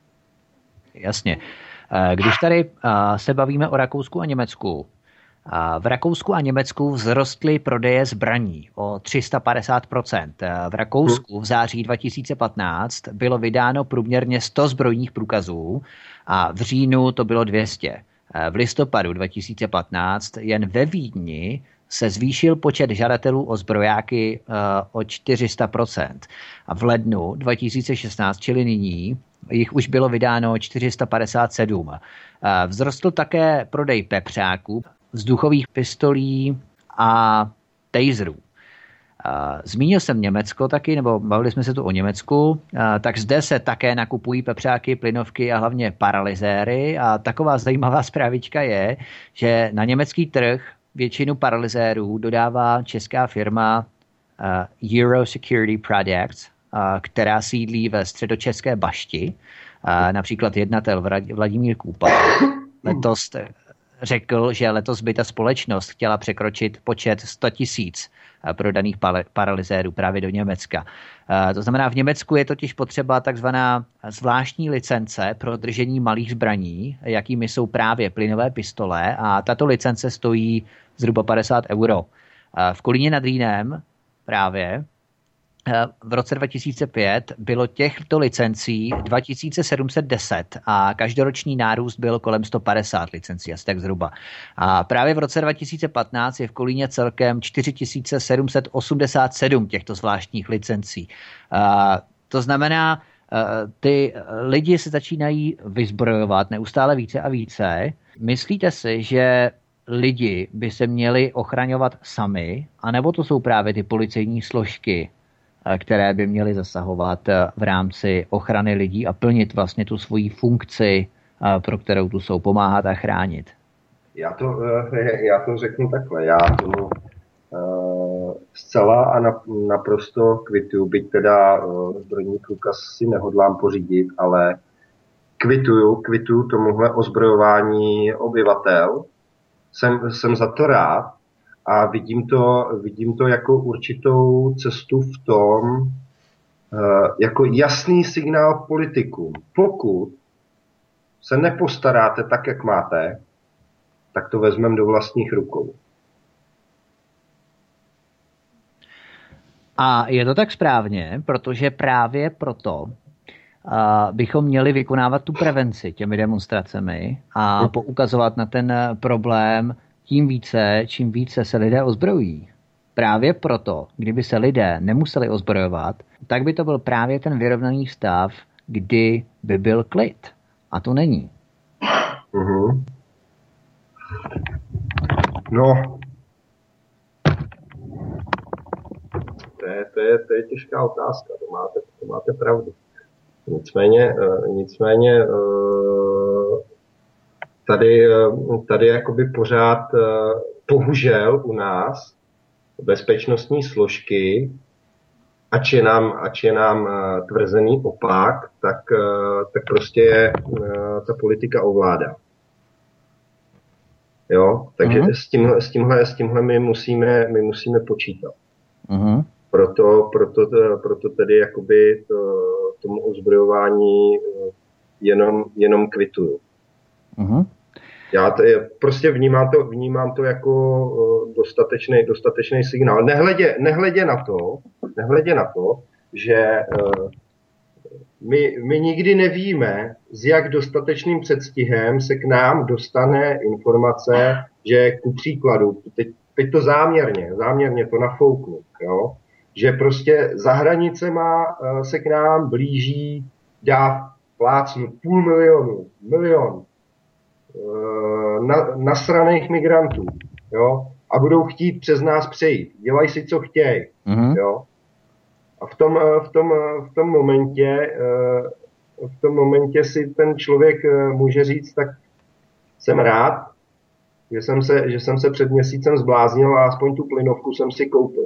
Jasně. Když tady se bavíme o Rakousku a Německu, v Rakousku a Německu vzrostly prodeje zbraní o tři sta padesát procent. V Rakousku v září dva tisíce patnáct bylo vydáno průměrně sto zbrojních průkazů a v říjnu to bylo dvě stě. V listopadu dva tisíce patnáct jen ve Vídni se zvýšil počet žadatelů o zbrojáky uh, o čtyři sta procent. A v lednu dva tisíce šestnáct, čili nyní, jich už bylo vydáno čtyři sta padesát sedm. Uh, vzrostl také prodej pepřáků, vzduchových pistolí a taserů. Zmínil jsem Německo taky, nebo bavili jsme se tu o Německu, tak zde se také nakupují pepřáky, plynovky a hlavně paralyzéry a taková zajímavá zprávička je, že na německý trh většinu paralyzérů dodává česká firma Euro Security Products, která sídlí ve středočeské Bašti, například jednatel Vladimír Kůpa. Letos řekl, že letos by ta společnost chtěla překročit počet sto tisíc prodaných paralyzérů právě do Německa. To znamená, v Německu je totiž potřeba takzvaná zvláštní licence pro držení malých zbraní, jakými jsou právě plynové pistole, a tato licence stojí zhruba padesát euro. V Kolíně nad Rýnem právě v roce dva tisíce pět bylo těchto licencí dva tisíce sedm set deset a každoroční nárůst byl kolem sto padesát licencí, asi tak zhruba. A právě v roce dva tisíce patnáct je v Kolíně celkem čtyři tisíce sedm set osmdesát sedm těchto zvláštních licencí. A to znamená, ty lidi se začínají vyzbrojovat neustále více a více. Myslíte si, že lidi by se měli ochraňovat sami, anebo to jsou právě ty policejní složky, které by měly zasahovat v rámci ochrany lidí a plnit vlastně tu svoji funkci, pro kterou tu jsou, pomáhat a chránit? Já to, já to řeknu takhle. Já tomu uh, zcela a naprosto kvituju, byť teda uh, zbrojní průkaz si nehodlám pořídit, ale kvituju, kvituju tomuhle ozbrojování obyvatel. Jsem, jsem za to rád. A vidím to, vidím to jako určitou cestu v tom, jako jasný signál politikům. Pokud se nepostaráte tak, jak máte, tak to vezmeme do vlastních rukou. A je to tak správně, protože právě proto bychom měli vykonávat tu prevenci těmi demonstracemi a poukazovat na ten problém tím více, čím více se lidé ozbrojují. Právě proto, kdyby se lidé nemuseli ozbrojovat, tak by to byl právě ten vyrovnaný stav, kdy by byl klid. A to není. Uh-huh. No. To je, to, je, to je těžká otázka, to máte, to máte pravdu. Nicméně, nicméně tady, tady jakoby pořád, bohužel u nás, bezpečnostní složky ač je nám, ač je nám tvrzený opak, tak, tak prostě ta politika ovládá. Jo, takže uh-huh. s tímhle, s tímhle, s tímhle my musíme, my musíme počítat. Uh-huh. Proto, proto, proto tedy jakoby to, tomu ozbrojování jenom, jenom kvituju. Uh-huh. Já to je, prostě vnímám to, vnímám to jako dostatečný, dostatečný signál. Nehledě, nehledě na to, nehledě na to, že uh, my, my nikdy nevíme, s jak dostatečným předstihem se k nám dostane informace, že ku příkladu, teď, teď to záměrně, záměrně to nafouknu, jo, že prostě za hranicema uh, se k nám blíží, dá plácnu půl milionu, milion Na, nasraných migrantů, jo, a budou chtít přes nás přejít. Dělají si, co chtějí, mm-hmm. jo. A v tom, v tom, v tom momentě, v tom momentě si ten člověk může říct, tak jsem rád, že jsem se, že jsem se před měsícem zbláznil a aspoň tu plynovku jsem si koupil.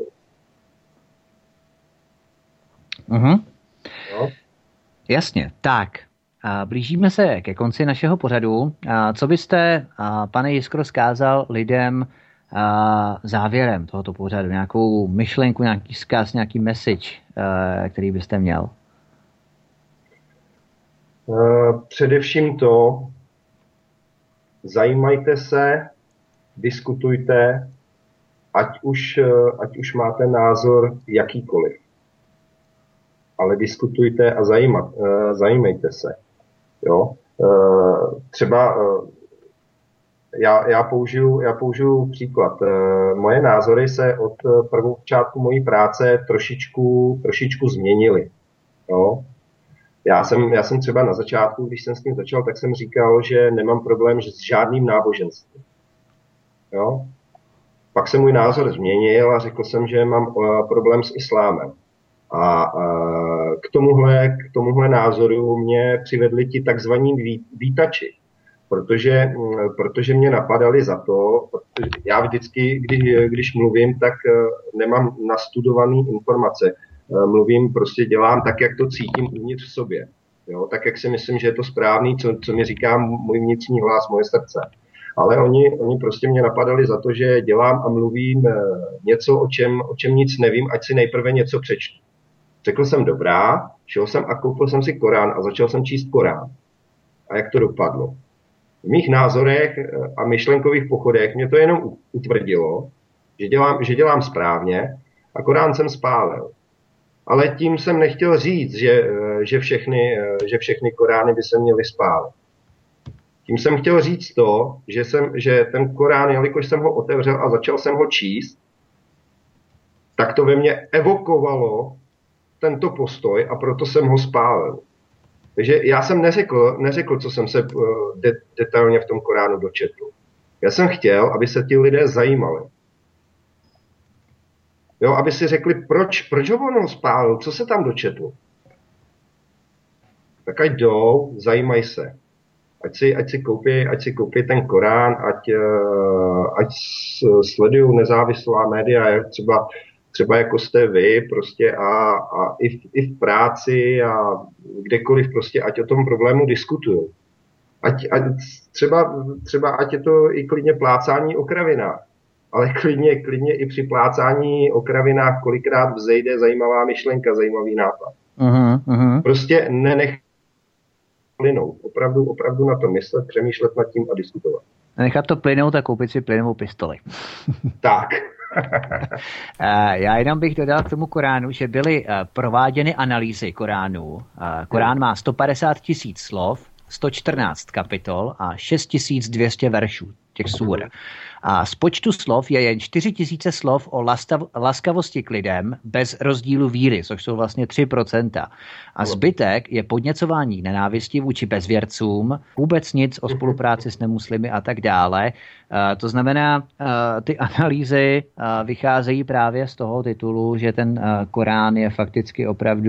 Mm-hmm. Jo? Jasně, tak. Blížíme se ke konci našeho pořadu. Co byste, pane Jiskro, zkázal lidem závěrem tohoto pořadu? Nějakou myšlenku, nějaký vzkaz, nějaký message, který byste měl? Především to, zajímajte se, diskutujte, ať už, ať už máte názor jakýkoliv. Ale diskutujte a zajímat, zajímejte se. Jo? Třeba já, já, použiju, já použiju příklad. Moje názory se od prvopočátku mojí práce trošičku, trošičku změnily. Jo? Já jsem, já jsem třeba na začátku, když jsem s tím začal, tak jsem říkal, že nemám problém s žádným náboženstvím. Jo? Pak se můj názor změnil a řekl jsem, že mám problém s islámem. A k tomuhle, k tomuhle názoru mě přivedli ti takzvaní vítači, protože, protože mě napadali za to, protože já vždycky, když, když mluvím, tak nemám nastudované informace. Mluvím, prostě dělám tak, jak to cítím uvnitř v sobě. Jo? Tak, jak si myslím, že je to správný, co, co mi říká můj vnitřní hlas, moje srdce. Ale oni, oni prostě mě napadali za to, že dělám a mluvím něco, o čem, o čem nic nevím, ať si nejprve něco přečtu. Řekl jsem dobrá, šel jsem a koupil jsem si Korán a začal jsem číst Korán. A jak to dopadlo? V mých názorech a myšlenkových pochodech mě to jenom utvrdilo, že dělám, že dělám správně a Korán jsem spálil. Ale tím jsem nechtěl říct, že, že, všechny, že všechny Korány by se měly spálit. Tím jsem chtěl říct to, že, jsem, že ten Korán, jelikož jsem ho otevřel a začal jsem ho číst, tak to ve mně evokovalo tento postoj a proto jsem ho spálil. Takže já jsem neřekl, neřekl co jsem se de, detailně v tom Koránu dočetl. Já jsem chtěl, aby se ti lidé zajímali. Jo, aby si řekli, proč, proč ho on spálil, co se tam dočetl. Tak ať jdou, zajímají se. Ať si, ať si koupí, ať si koupí ten Korán, ať, ať sledují nezávislá média, třeba třeba jako jste vy, prostě a, a i, v, i v práci a kdekoliv prostě, ať o tom problému diskutují. Ať, ať třeba, třeba ať je to i klidně plácání o kravinách, ale klidně, klidně i při plácání o kravinách kolikrát vzejde zajímavá myšlenka, zajímavý nápad. Uh-huh, uh-huh. Prostě nenech plynout. Opravdu, opravdu na to myslet, přemýšlet nad tím a diskutovat. Nechat to plynout a koupit si plynovou pistoli. Tak. Já jenom bych dodal k tomu Koránu, že byly prováděny analýzy Koránu. Korán má sto padesát tisíc slov, sto čtrnáct kapitol a šest tisíc dvě stě veršů těch súr. A z počtu slov je jen čtyři tisíce slov o lastav, laskavosti k lidem bez rozdílu víry, což jsou vlastně tři procenta. A zbytek je podněcování nenávisti vůči bezvěrcům, vůbec nic o spolupráci s nemuslimy a tak dále. Uh, to znamená, uh, ty analýzy uh, vycházejí právě z toho titulu, že ten uh, Korán je fakticky opravdu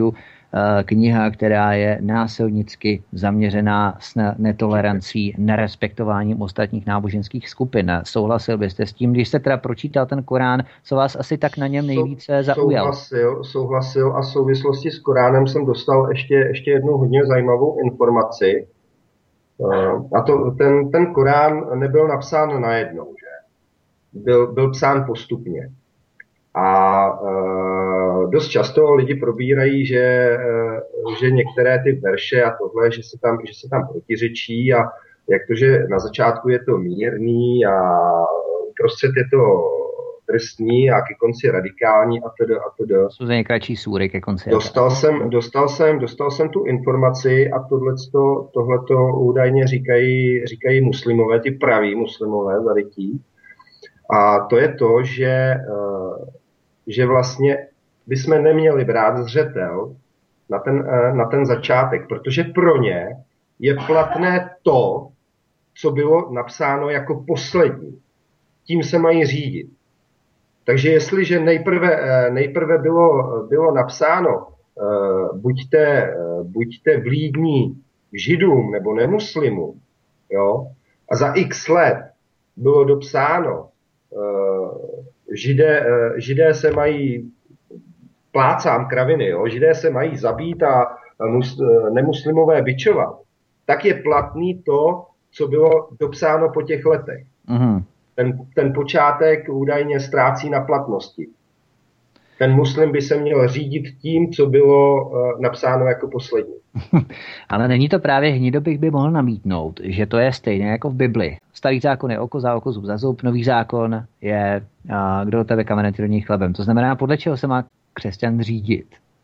kniha, která je násilnicky zaměřená s netolerancí, nerespektováním ostatních náboženských skupin. Souhlasil byste s tím, když jste teda pročítal ten Korán, co vás asi tak na něm nejvíce zaujal? Souhlasil, souhlasil a v souvislosti s Koránem jsem dostal ještě, ještě jednu hodně zajímavou informaci. A to, ten, ten Korán nebyl napsán najednou, že? Byl, byl psán postupně. A e, dost často lidi probírají, že, e, že některé ty verše a tohle, že se tam, že se tam protiřečí a jak to, že na začátku je to mírný a uprostřed je to trestní a ke konci radikální a tedy a tedy. Jsou to nejkratší súry ke konci. Dostal jsem, dostal jsem, dostal jsem tu informaci a tohleto, tohleto údajně říkají, říkají muslimové, ty praví muslimové zarytí. A to je to, že, že vlastně bychom neměli brát zřetel na ten, na ten začátek, protože pro ně je platné to, co bylo napsáno jako poslední. Tím se mají řídit. Takže jestliže nejprve, nejprve bylo, bylo napsáno buďte, buďte vlídní židům nebo nemuslimům, jo, a za x let bylo dopsáno, židé, židé se mají, plácám kraviny, jo, židé se mají zabít a mus, nemuslimové bičovat, tak je platný to, co bylo dopsáno po těch letech. Mm-hmm. Ten, ten počátek údajně ztrácí na platnosti. Ten muslim by se měl řídit tím, co bylo uh, napsáno jako poslední. Ale není to právě Hnidobych by mohl namítnout, že to je stejné jako v Bibli. Starý zákon je oko za oko, zub za zub, nový zákon je uh, kdo do tebe kamenem, ty do něj chlebem. To znamená, podle čeho se má křesťan řídit?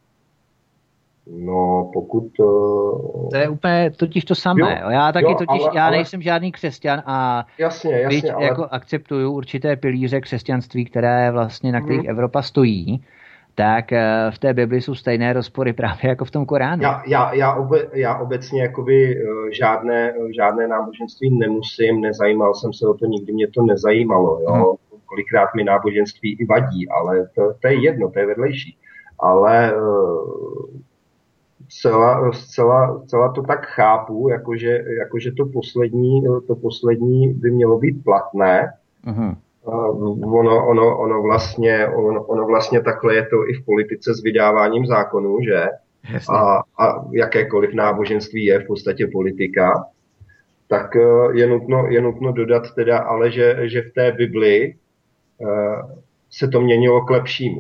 No, pokud... Uh... To je úplně totiž to samé. Jo, já taky jo, totiž, ale, já ale... nejsem žádný křesťan a jasně, jasně, byť ale... jako akceptuju určité pilíře křesťanství, které vlastně, na kterých hmm. Evropa stojí, tak v té Bibli jsou stejné rozpory právě jako v tom Koránu. Já, já, já, obe, já obecně jakoby žádné, žádné náboženství nemusím, nezajímal jsem se o to, nikdy mě to nezajímalo. Jo? Hmm. Kolikrát mi náboženství i vadí, ale to, to je jedno, to je vedlejší. Ale Zcela, zcela, zcela to tak chápu, jakože, jakože to, poslední, to poslední by mělo být platné. Uh-huh. Ono, ono, ono, vlastně, ono, ono vlastně takhle je to i v politice s vydáváním zákonů, že? A, a jakékoliv náboženství je v podstatě politika. Tak je nutno, je nutno dodat teda, ale že, že v té Bibli se to měnilo k lepšímu.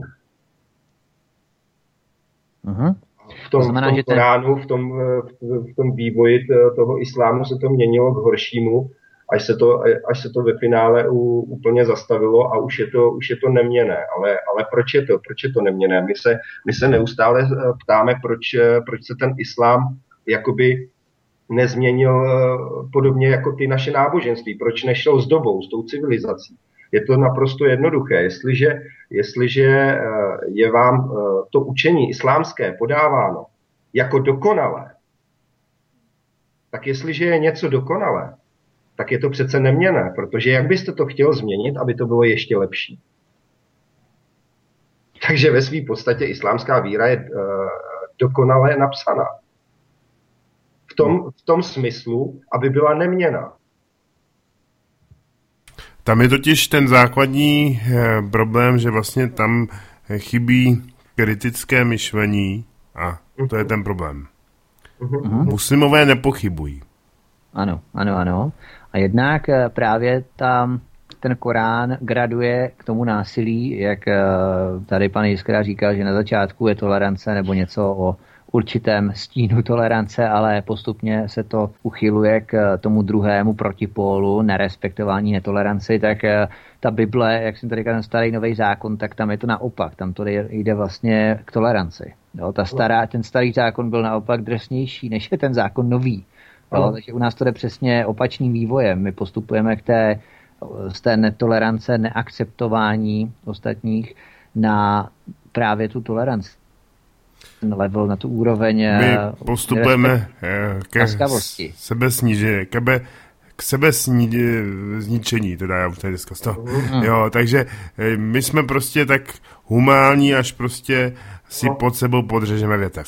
Uh-huh. V tom, znamená, v tom Koránu, v tom, v tom vývoji toho islámu se to měnilo k horšímu, až se to, až se to ve finále u, úplně zastavilo a už je to, už je to neměnné. Ale, ale proč je to? Proč je to neměnné? My se, my se neustále ptáme, proč, proč se ten islám jakoby nezměnil podobně jako ty naše náboženství. Proč nešel s dobou, s tou civilizací? Je to naprosto jednoduché. Jestliže, jestliže je vám to učení islámské podáváno jako dokonalé, tak jestliže je něco dokonalé, tak je to přece neměnné, protože jak byste to chtěl změnit, aby to bylo ještě lepší? Takže ve své podstatě islámská víra je dokonale napsaná. V tom, v tom smyslu, aby byla neměnná. Tam je totiž ten základní eh, problém, že vlastně tam chybí kritické myšlení a to je ten problém. Uh-huh. Muslimové nepochybují. Ano, ano, ano. A jednak právě tam ten Korán graduje k tomu násilí, jak tady pan Jiskra říkal, že na začátku je tolerance nebo něco o určitém stínu tolerance, ale postupně se to uchyluje k tomu druhému protipólu, nerespektování netoleranci, tak ta Bible, jak jsem tady říkal, ten starý nový zákon, tak tam je to naopak, tam to jde vlastně k toleranci. Jo, ta stará, ten starý zákon byl naopak drsnější, než je ten zákon nový. Jo, takže u nás to jde přesně opačným vývojem. My postupujeme k té, z té netolerance, neakceptování ostatních na právě tu toleranci. Ten level, na tu úroveň my postupujeme ke sebesnížení, k, k sebesničení, teda já už tady dneska z toho. Mm. Jo, takže my jsme prostě tak humánní, až prostě si pod sebou podřežeme větev.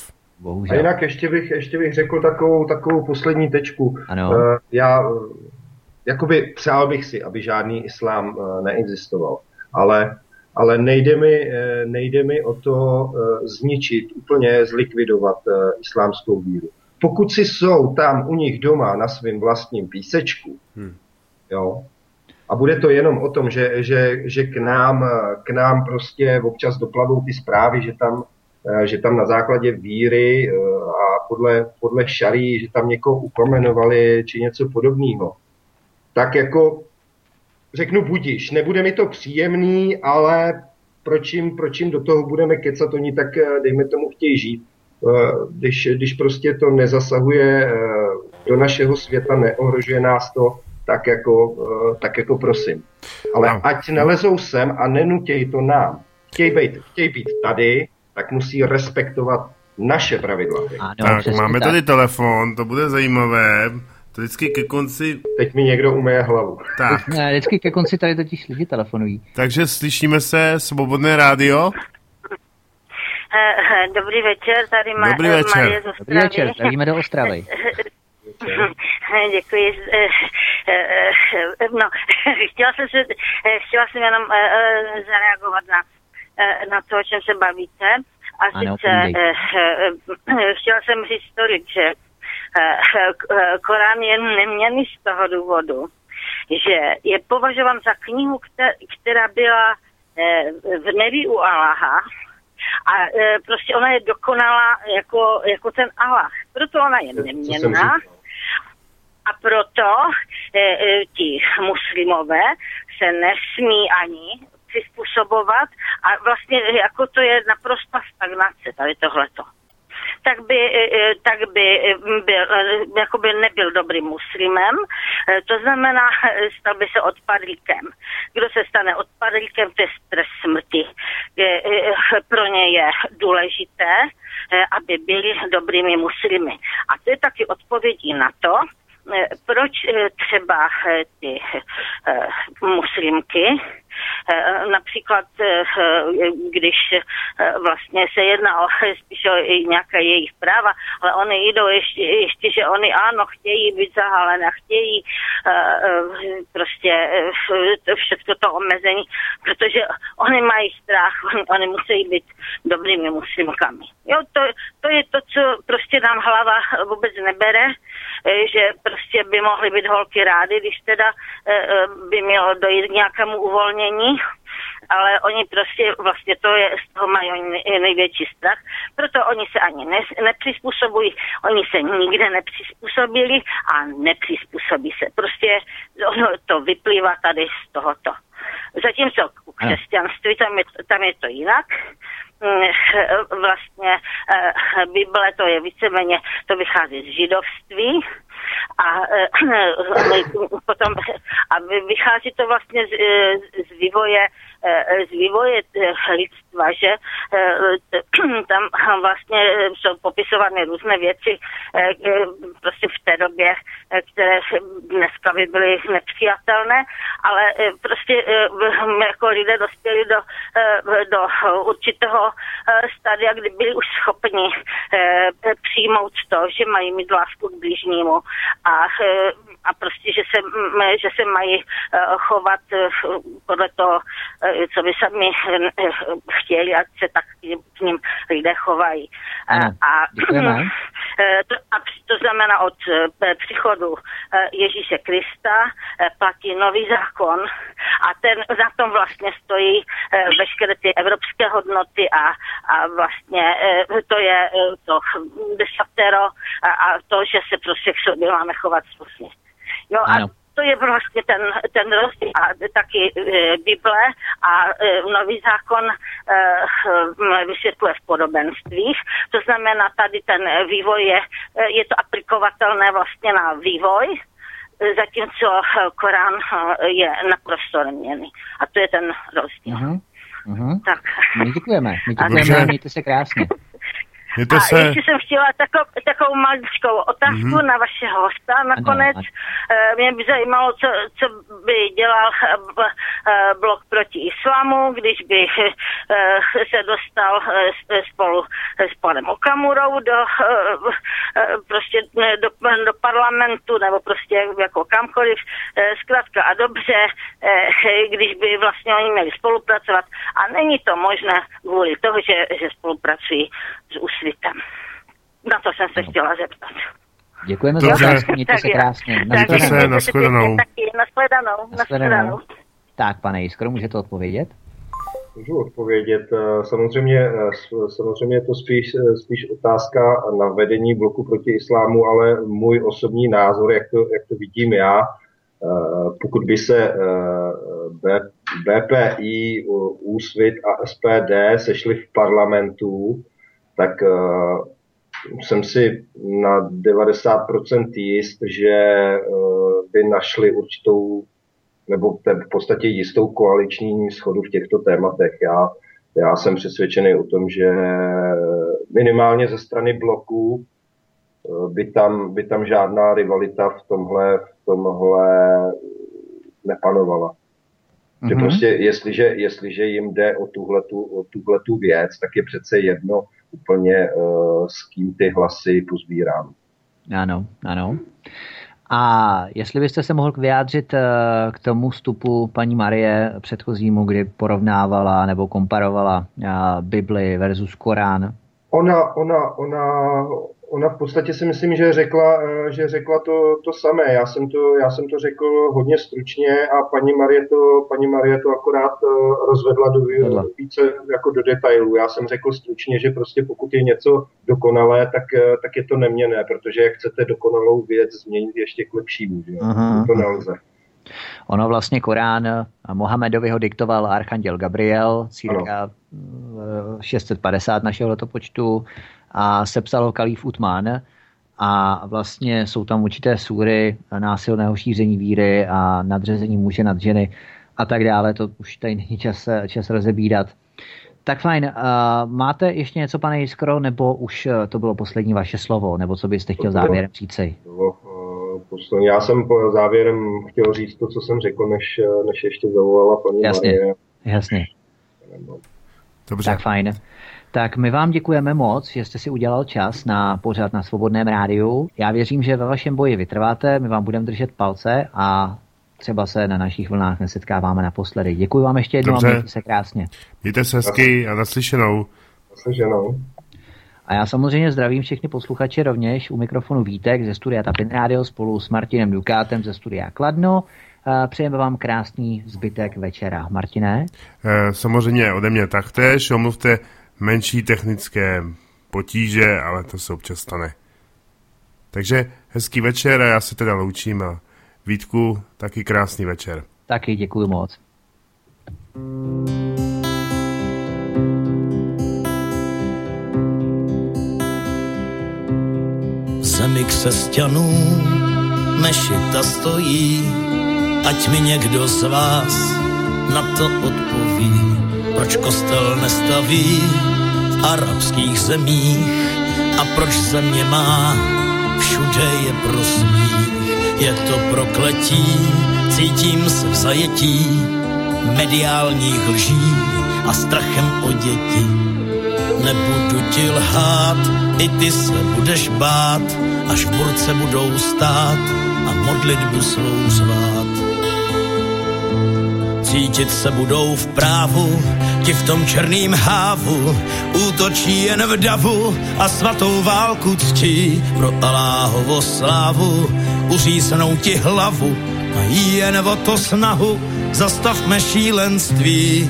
Bohužel. A jinak ještě bych, ještě bych řekl takovou, takovou poslední tečku. Ano. Uh, já uh, jakoby přál bych si, aby žádný islám uh, neexistoval, ale, ale nejde, mi, uh, nejde mi o to uh, zničit, úplně zlikvidovat uh, islámskou víru. Pokud si jsou tam u nich doma na svém vlastním písečku, hmm. jo, a bude to jenom o tom, že, že, že k, nám, k nám prostě občas doplavou ty zprávy, že tam, že tam na základě víry a podle, podle šarí, že tam někoho upomenovali či něco podobného. Tak jako řeknu budiš, nebude mi to příjemný, ale proč jim, proč jim do toho budeme kecat, oni tak dejme tomu chtějí žít. Když, když prostě to nezasahuje do našeho světa, neohrožuje nás to, tak jako, tak jako prosím. Ale no. Ať nelezou sem a nenutějí to nám. Chtějí být, chtějí být tady, tak musí respektovat naše pravidla. Ano, tak, máme tak. Tady telefon, to bude zajímavé. To vždycky ke konci... Teď mi někdo umeje hlavu. Tak. Ne, vždycky ke konci tady totiž lidi telefonují. Takže slyšíme se, Svobodné rádio. Dobrý večer, tady Ma- Dobrý večer. Marie z Ostravy. Dobrý večer, zdravíme do Ostravy. Děkuji. No, chtěla jsem, se, chtěla jsem jenom zareagovat na, na to, o čem se bavíte. A ano, sice chtěla jsem říct tolik, že Korán je neměnný z toho důvodu, že je považován za knihu, která byla v nebi u Allaha, a e, prostě ona je dokonalá jako, jako ten Allah. Proto ona je neměnná. A proto e, e, ti muslimové se nesmí ani přizpůsobovat a vlastně jako to je naprosto stagnace tady tohleto. Tak by, tak by byl, jako by nebyl dobrým muslimem, to znamená, stal by se odpadlíkem. Kdo se stane odpadlíkem, to je trest smrti. Pro ně je důležité, aby byli dobrými muslimy. A to je taky odpovědí na to, proč třeba ty muslimky, například když vlastně se jedná o spíš o nějaké jejich práva, ale oni jdou ještě, ještě že oni ano, chtějí být zahalené, chtějí prostě všechno to omezení, protože oni mají strach, oni, oni musí být dobrými muslimkami. Jo, to, to je to, co prostě nám hlava vůbec nebere, že prostě by mohly být holky rády, když teda by mělo dojít k nějakému uvolnění, ale oni prostě vlastně to je, z toho mají největší strach, proto oni se ani ne, nepřizpůsobují, oni se nikde nepřizpůsobili a nepřizpůsobí se. Prostě ono to vyplývá tady z tohoto. Zatímco u křesťanství tam je, tam je to jinak. Vlastně Bible to je víceméně, to vychází z židovství a potom a vychází to vlastně z, z vývoje z vývoje lidstva, že tam vlastně jsou popisovány různé věci prostě v té době, které dneska by byly nepřijatelné, ale prostě jako lidé dospěli do, do určitého stadia, kdy byli už schopni přijmout to, že mají mít lásku k bližnímu a, a prostě, že se, že se mají chovat podle toho, co by sami chtěli, ať se tak k ním lidé chovají. Ano, a, to, a to znamená od příchodu Ježíše Krista platí nový zákon a ten za tom vlastně stojí veškeré ty evropské hodnoty a, a vlastně to je to desatero a, a to, že se prostě k sobě máme chovat slušně. Jo, a to je vlastně ten, ten rozdíl a taky e, Bible a e, nový zákon e, vysvětluje v podobenstvích. To znamená, tady ten vývoj je, je to aplikovatelné vlastně na vývoj, zatímco Korán je naprosto neměnný. A to je ten rozdíl. Uh-huh. Uh-huh. Tak. My děkujeme. My děkujeme, mějte se krásně. Mějte a se. ještě jsem chtěla takovou, takovou maličkou otázku mm-hmm. na vašeho hosta nakonec. Ano, ano. Mě by zajímalo, co, co by dělal blok proti islámu, když by se dostal spolu s panem Okamurou do, prostě do, do parlamentu, nebo prostě jako kamkoliv, zkrátka a dobře, když by vlastně oni měli spolupracovat. A není to možné kvůli toho, že, že spolupracují s Úsvitem. Na to jsem se chtěla zeptat. Děkujeme za otázku, mějte se krásně. Mějte se, nashledanou. Nashledanou, nashledanou. Tak, pane Jiskro, můžete odpovědět? Můžu odpovědět. Samozřejmě, samozřejmě je to spíš, spíš otázka na vedení bloku proti islámu, ale můj osobní názor, jak to, jak to vidím já, pokud by se B P I, Úsvit a S P D sešli v parlamentu, tak jsem si na devadesát procent jist, že by našli určitou, nebo v podstatě jistou koaliční shodu v těchto tématech. Já, já jsem přesvědčený o tom, že minimálně ze strany bloku by tam, by tam žádná rivalita v tomhle, v tomhle nepanovala. Mm-hmm. Že prostě, jestliže, jestliže jim jde o tuhletu, o tuhletu věc, tak je přece jedno úplně, uh, s kým ty hlasy pozbírám. Ano, ano. A jestli byste se mohl vyjádřit uh, k tomu vstupu paní Marie předchozímu, kdy porovnávala nebo komparovala uh, Bibli versus Korán? Ona, ona, ona, ona v podstatě si myslím, že řekla, že řekla to, to samé. Já jsem to, já jsem to řekl hodně stručně a paní Marie to, paní Marie to akorát rozvedla do, více jako do detailů. Já jsem řekl stručně, že prostě pokud je něco dokonalé, tak, tak je to neměnné, protože jak chcete dokonalou věc změnit ještě k lepšímu. Že? To nelze. Ono vlastně Korán Mohamedovi ho diktoval archanděl Gabriel, cirka šest set padesát našeho letopočtu, a sepsal ho kalíf Uthman, a vlastně jsou tam určité súry násilného šíření víry a nadřazení muže nad ženy a tak dále. To už tady není čas, čas rozebírat. Tak fajn. Máte ještě něco, pane Jiskro, nebo už to bylo poslední vaše slovo, nebo co byste chtěl závěrem říci? Já jsem po závěrem chtěl říct to, co jsem řekl, než, než ještě zavolala paní jasně, Marie. Jasně. Dobře. Tak fajn. Tak my vám děkujeme moc, že jste si udělal čas na pořad na Svobodném rádiu. Já věřím, že ve vašem boji vytrváte, my vám budeme držet palce a třeba se na našich vlnách nesetkáváme naposledy. Děkuji vám ještě jednou a mějte se krásně. Mějte se hezky a naslyšenou. Naslyšenou. A já samozřejmě zdravím všechny posluchače rovněž u mikrofonu Vítek ze studia Tapin Radio spolu s Martinem Dukátem ze studia Kladno. Přejeme vám krásný zbytek večera. Martine? Samozřejmě ode mě taktéž. Omluvte menší technické potíže, ale to se občas stane. Takže hezký večer a já se teda loučím a Vítku, taky krásný večer. Taky děkuji moc. V zemi křesťanů mešita stojí, ať mi někdo z vás na to odpoví, proč kostel nestaví v arabských zemích a proč země má všude je prosmích. Je to prokletí, cítím se v zajetí mediálních lží a strachem o děti. Nebudu ti lhát, i ty se budeš bát, až v burce budou stát a modlitbu svou zvát. Cítit se budou v právu, ti v tom černým hávu, útočí jen v davu a svatou válku ctí. Pro Aláhovo slávu uříznou ti hlavu, mají jen o to snahu, zastavme šílenství.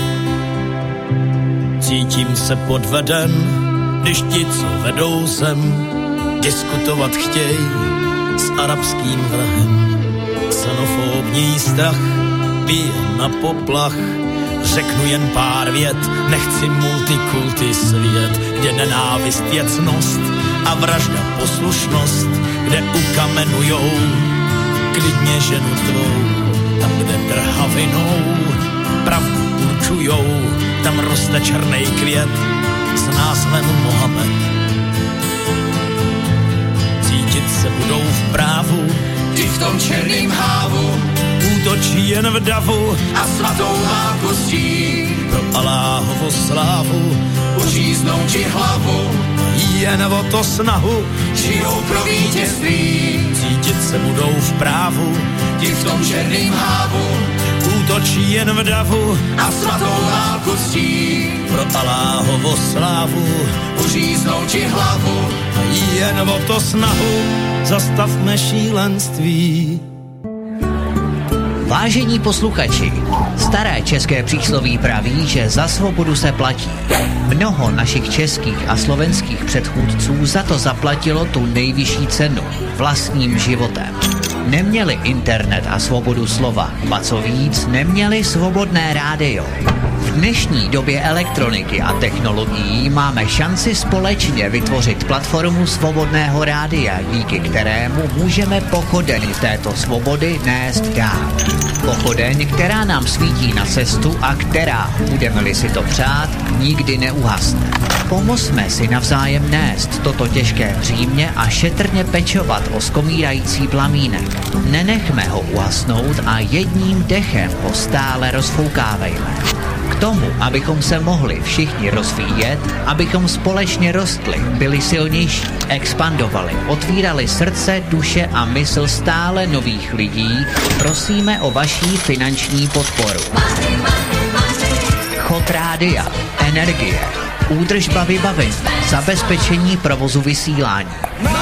Cítím se podveden, když ti, co vedou zem, diskutovat chtěj s arabským vrahem. Xenofobní strach bije na poplach, řeknu jen pár vět, nechci multikulty svět, kde nenávist je ctnost a vražda poslušnost, kde ukamenujou klidně ženu tvou, tam, kde trhavinou pravdu určujou, tam roste černej květ z nás len Mohamed. Cítit se budou v právu, i v tom černým hávu, útočí jen v davu a svatou válku ctí. pro Aláhovu slávu, Uříznou ti hlavu, jen o to snahu, žijou pro vítězství. cítit se budou v právu, Ti v tom černým hávu útočí jen v davu a svatou válku ctí. pro Aláhovu slávu, Uříznou ti hlavu, jen o to snahu, zastavme šílenství. Vážení posluchači, staré české přísloví praví, že za svobodu se platí. Mnoho našich českých a slovenských předchůdců za to zaplatilo tu nejvyšší cenu, vlastním životem. Neměli internet a svobodu slova, ba co víc, neměli svobodné rádio. V dnešní době elektroniky a technologií máme šanci společně vytvořit platformu svobodného rádia, díky kterému můžeme pochodeň této svobody nést dál. Pochodeň, která nám svítí na cestu a která, budeme-li si to přát, nikdy neuhasne. Pomozme si navzájem nést toto těžké břímě a šetrně pečovat o skomírající plamínek. Nenechme ho uhasnout a jedním dechem ho stále rozfoukávejme. K tomu, abychom se mohli všichni rozvíjet, abychom společně rostli, byli silnější, expandovali, otvírali srdce, duše a mysl stále nových lidí, prosíme o vaší finanční podporu. Chod rádia, energie, údržba vybavení, zabezpečení provozu vysílání,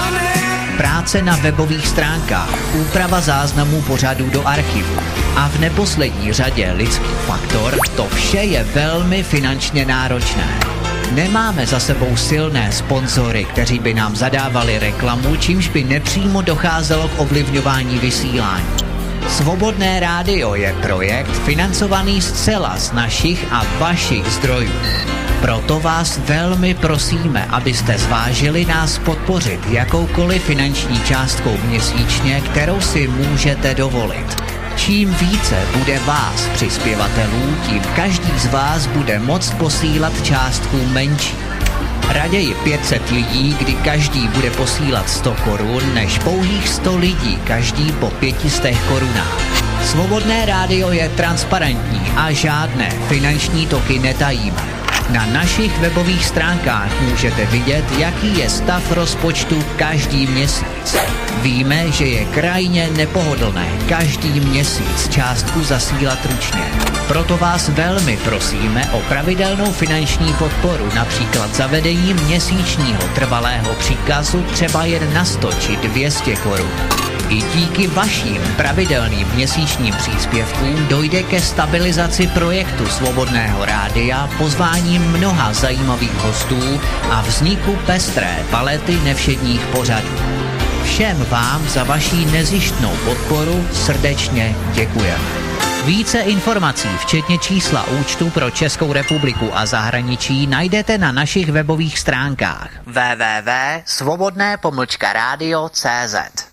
práce na webových stránkách, úprava záznamů pořadů do archivu a v neposlední řadě lidský faktor, to vše je velmi finančně náročné. Nemáme za sebou silné sponzory, kteří by nám zadávali reklamu, čímž by nepřímo docházelo k ovlivňování vysílání. Svobodné rádio je projekt financovaný zcela z našich a vašich zdrojů. Proto vás velmi prosíme, abyste zvážili nás podpořit jakoukoliv finanční částkou měsíčně, kterou si můžete dovolit. Čím více bude vás přispěvatelů, tím každý z vás bude moct posílat částku menší. Raději pět set lidí, kdy každý bude posílat sto korun, než pouhých sto lidí, každý po pětistech korunách. Svobodné rádio je transparentní a žádné finanční toky netajíme. Na našich webových stránkách můžete vidět, jaký je stav rozpočtu každý měsíc. Víme, že je krajně nepohodlné každý měsíc částku zasílat ručně. Proto vás velmi prosíme o pravidelnou finanční podporu, například zavedením měsíčního trvalého příkazu třeba jen na sto či dvě stě korun. I díky vašim pravidelným měsíčním příspěvkům dojde ke stabilizaci projektu Svobodného rádia, pozváním mnoha zajímavých hostů a vzniku pestré palety nevšedních pořadů. Všem vám za vaši nezištnou podporu srdečně děkujeme. Více informací, včetně čísla účtu pro Českou republiku a zahraničí, najdete na našich webových stránkách w w w tečka svobodné pomlčka rádio tečka cé zet.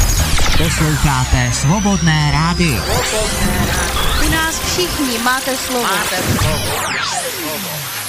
Posloucháte Svobodné rádio. U nás všichni máte slovo. Máte slovo.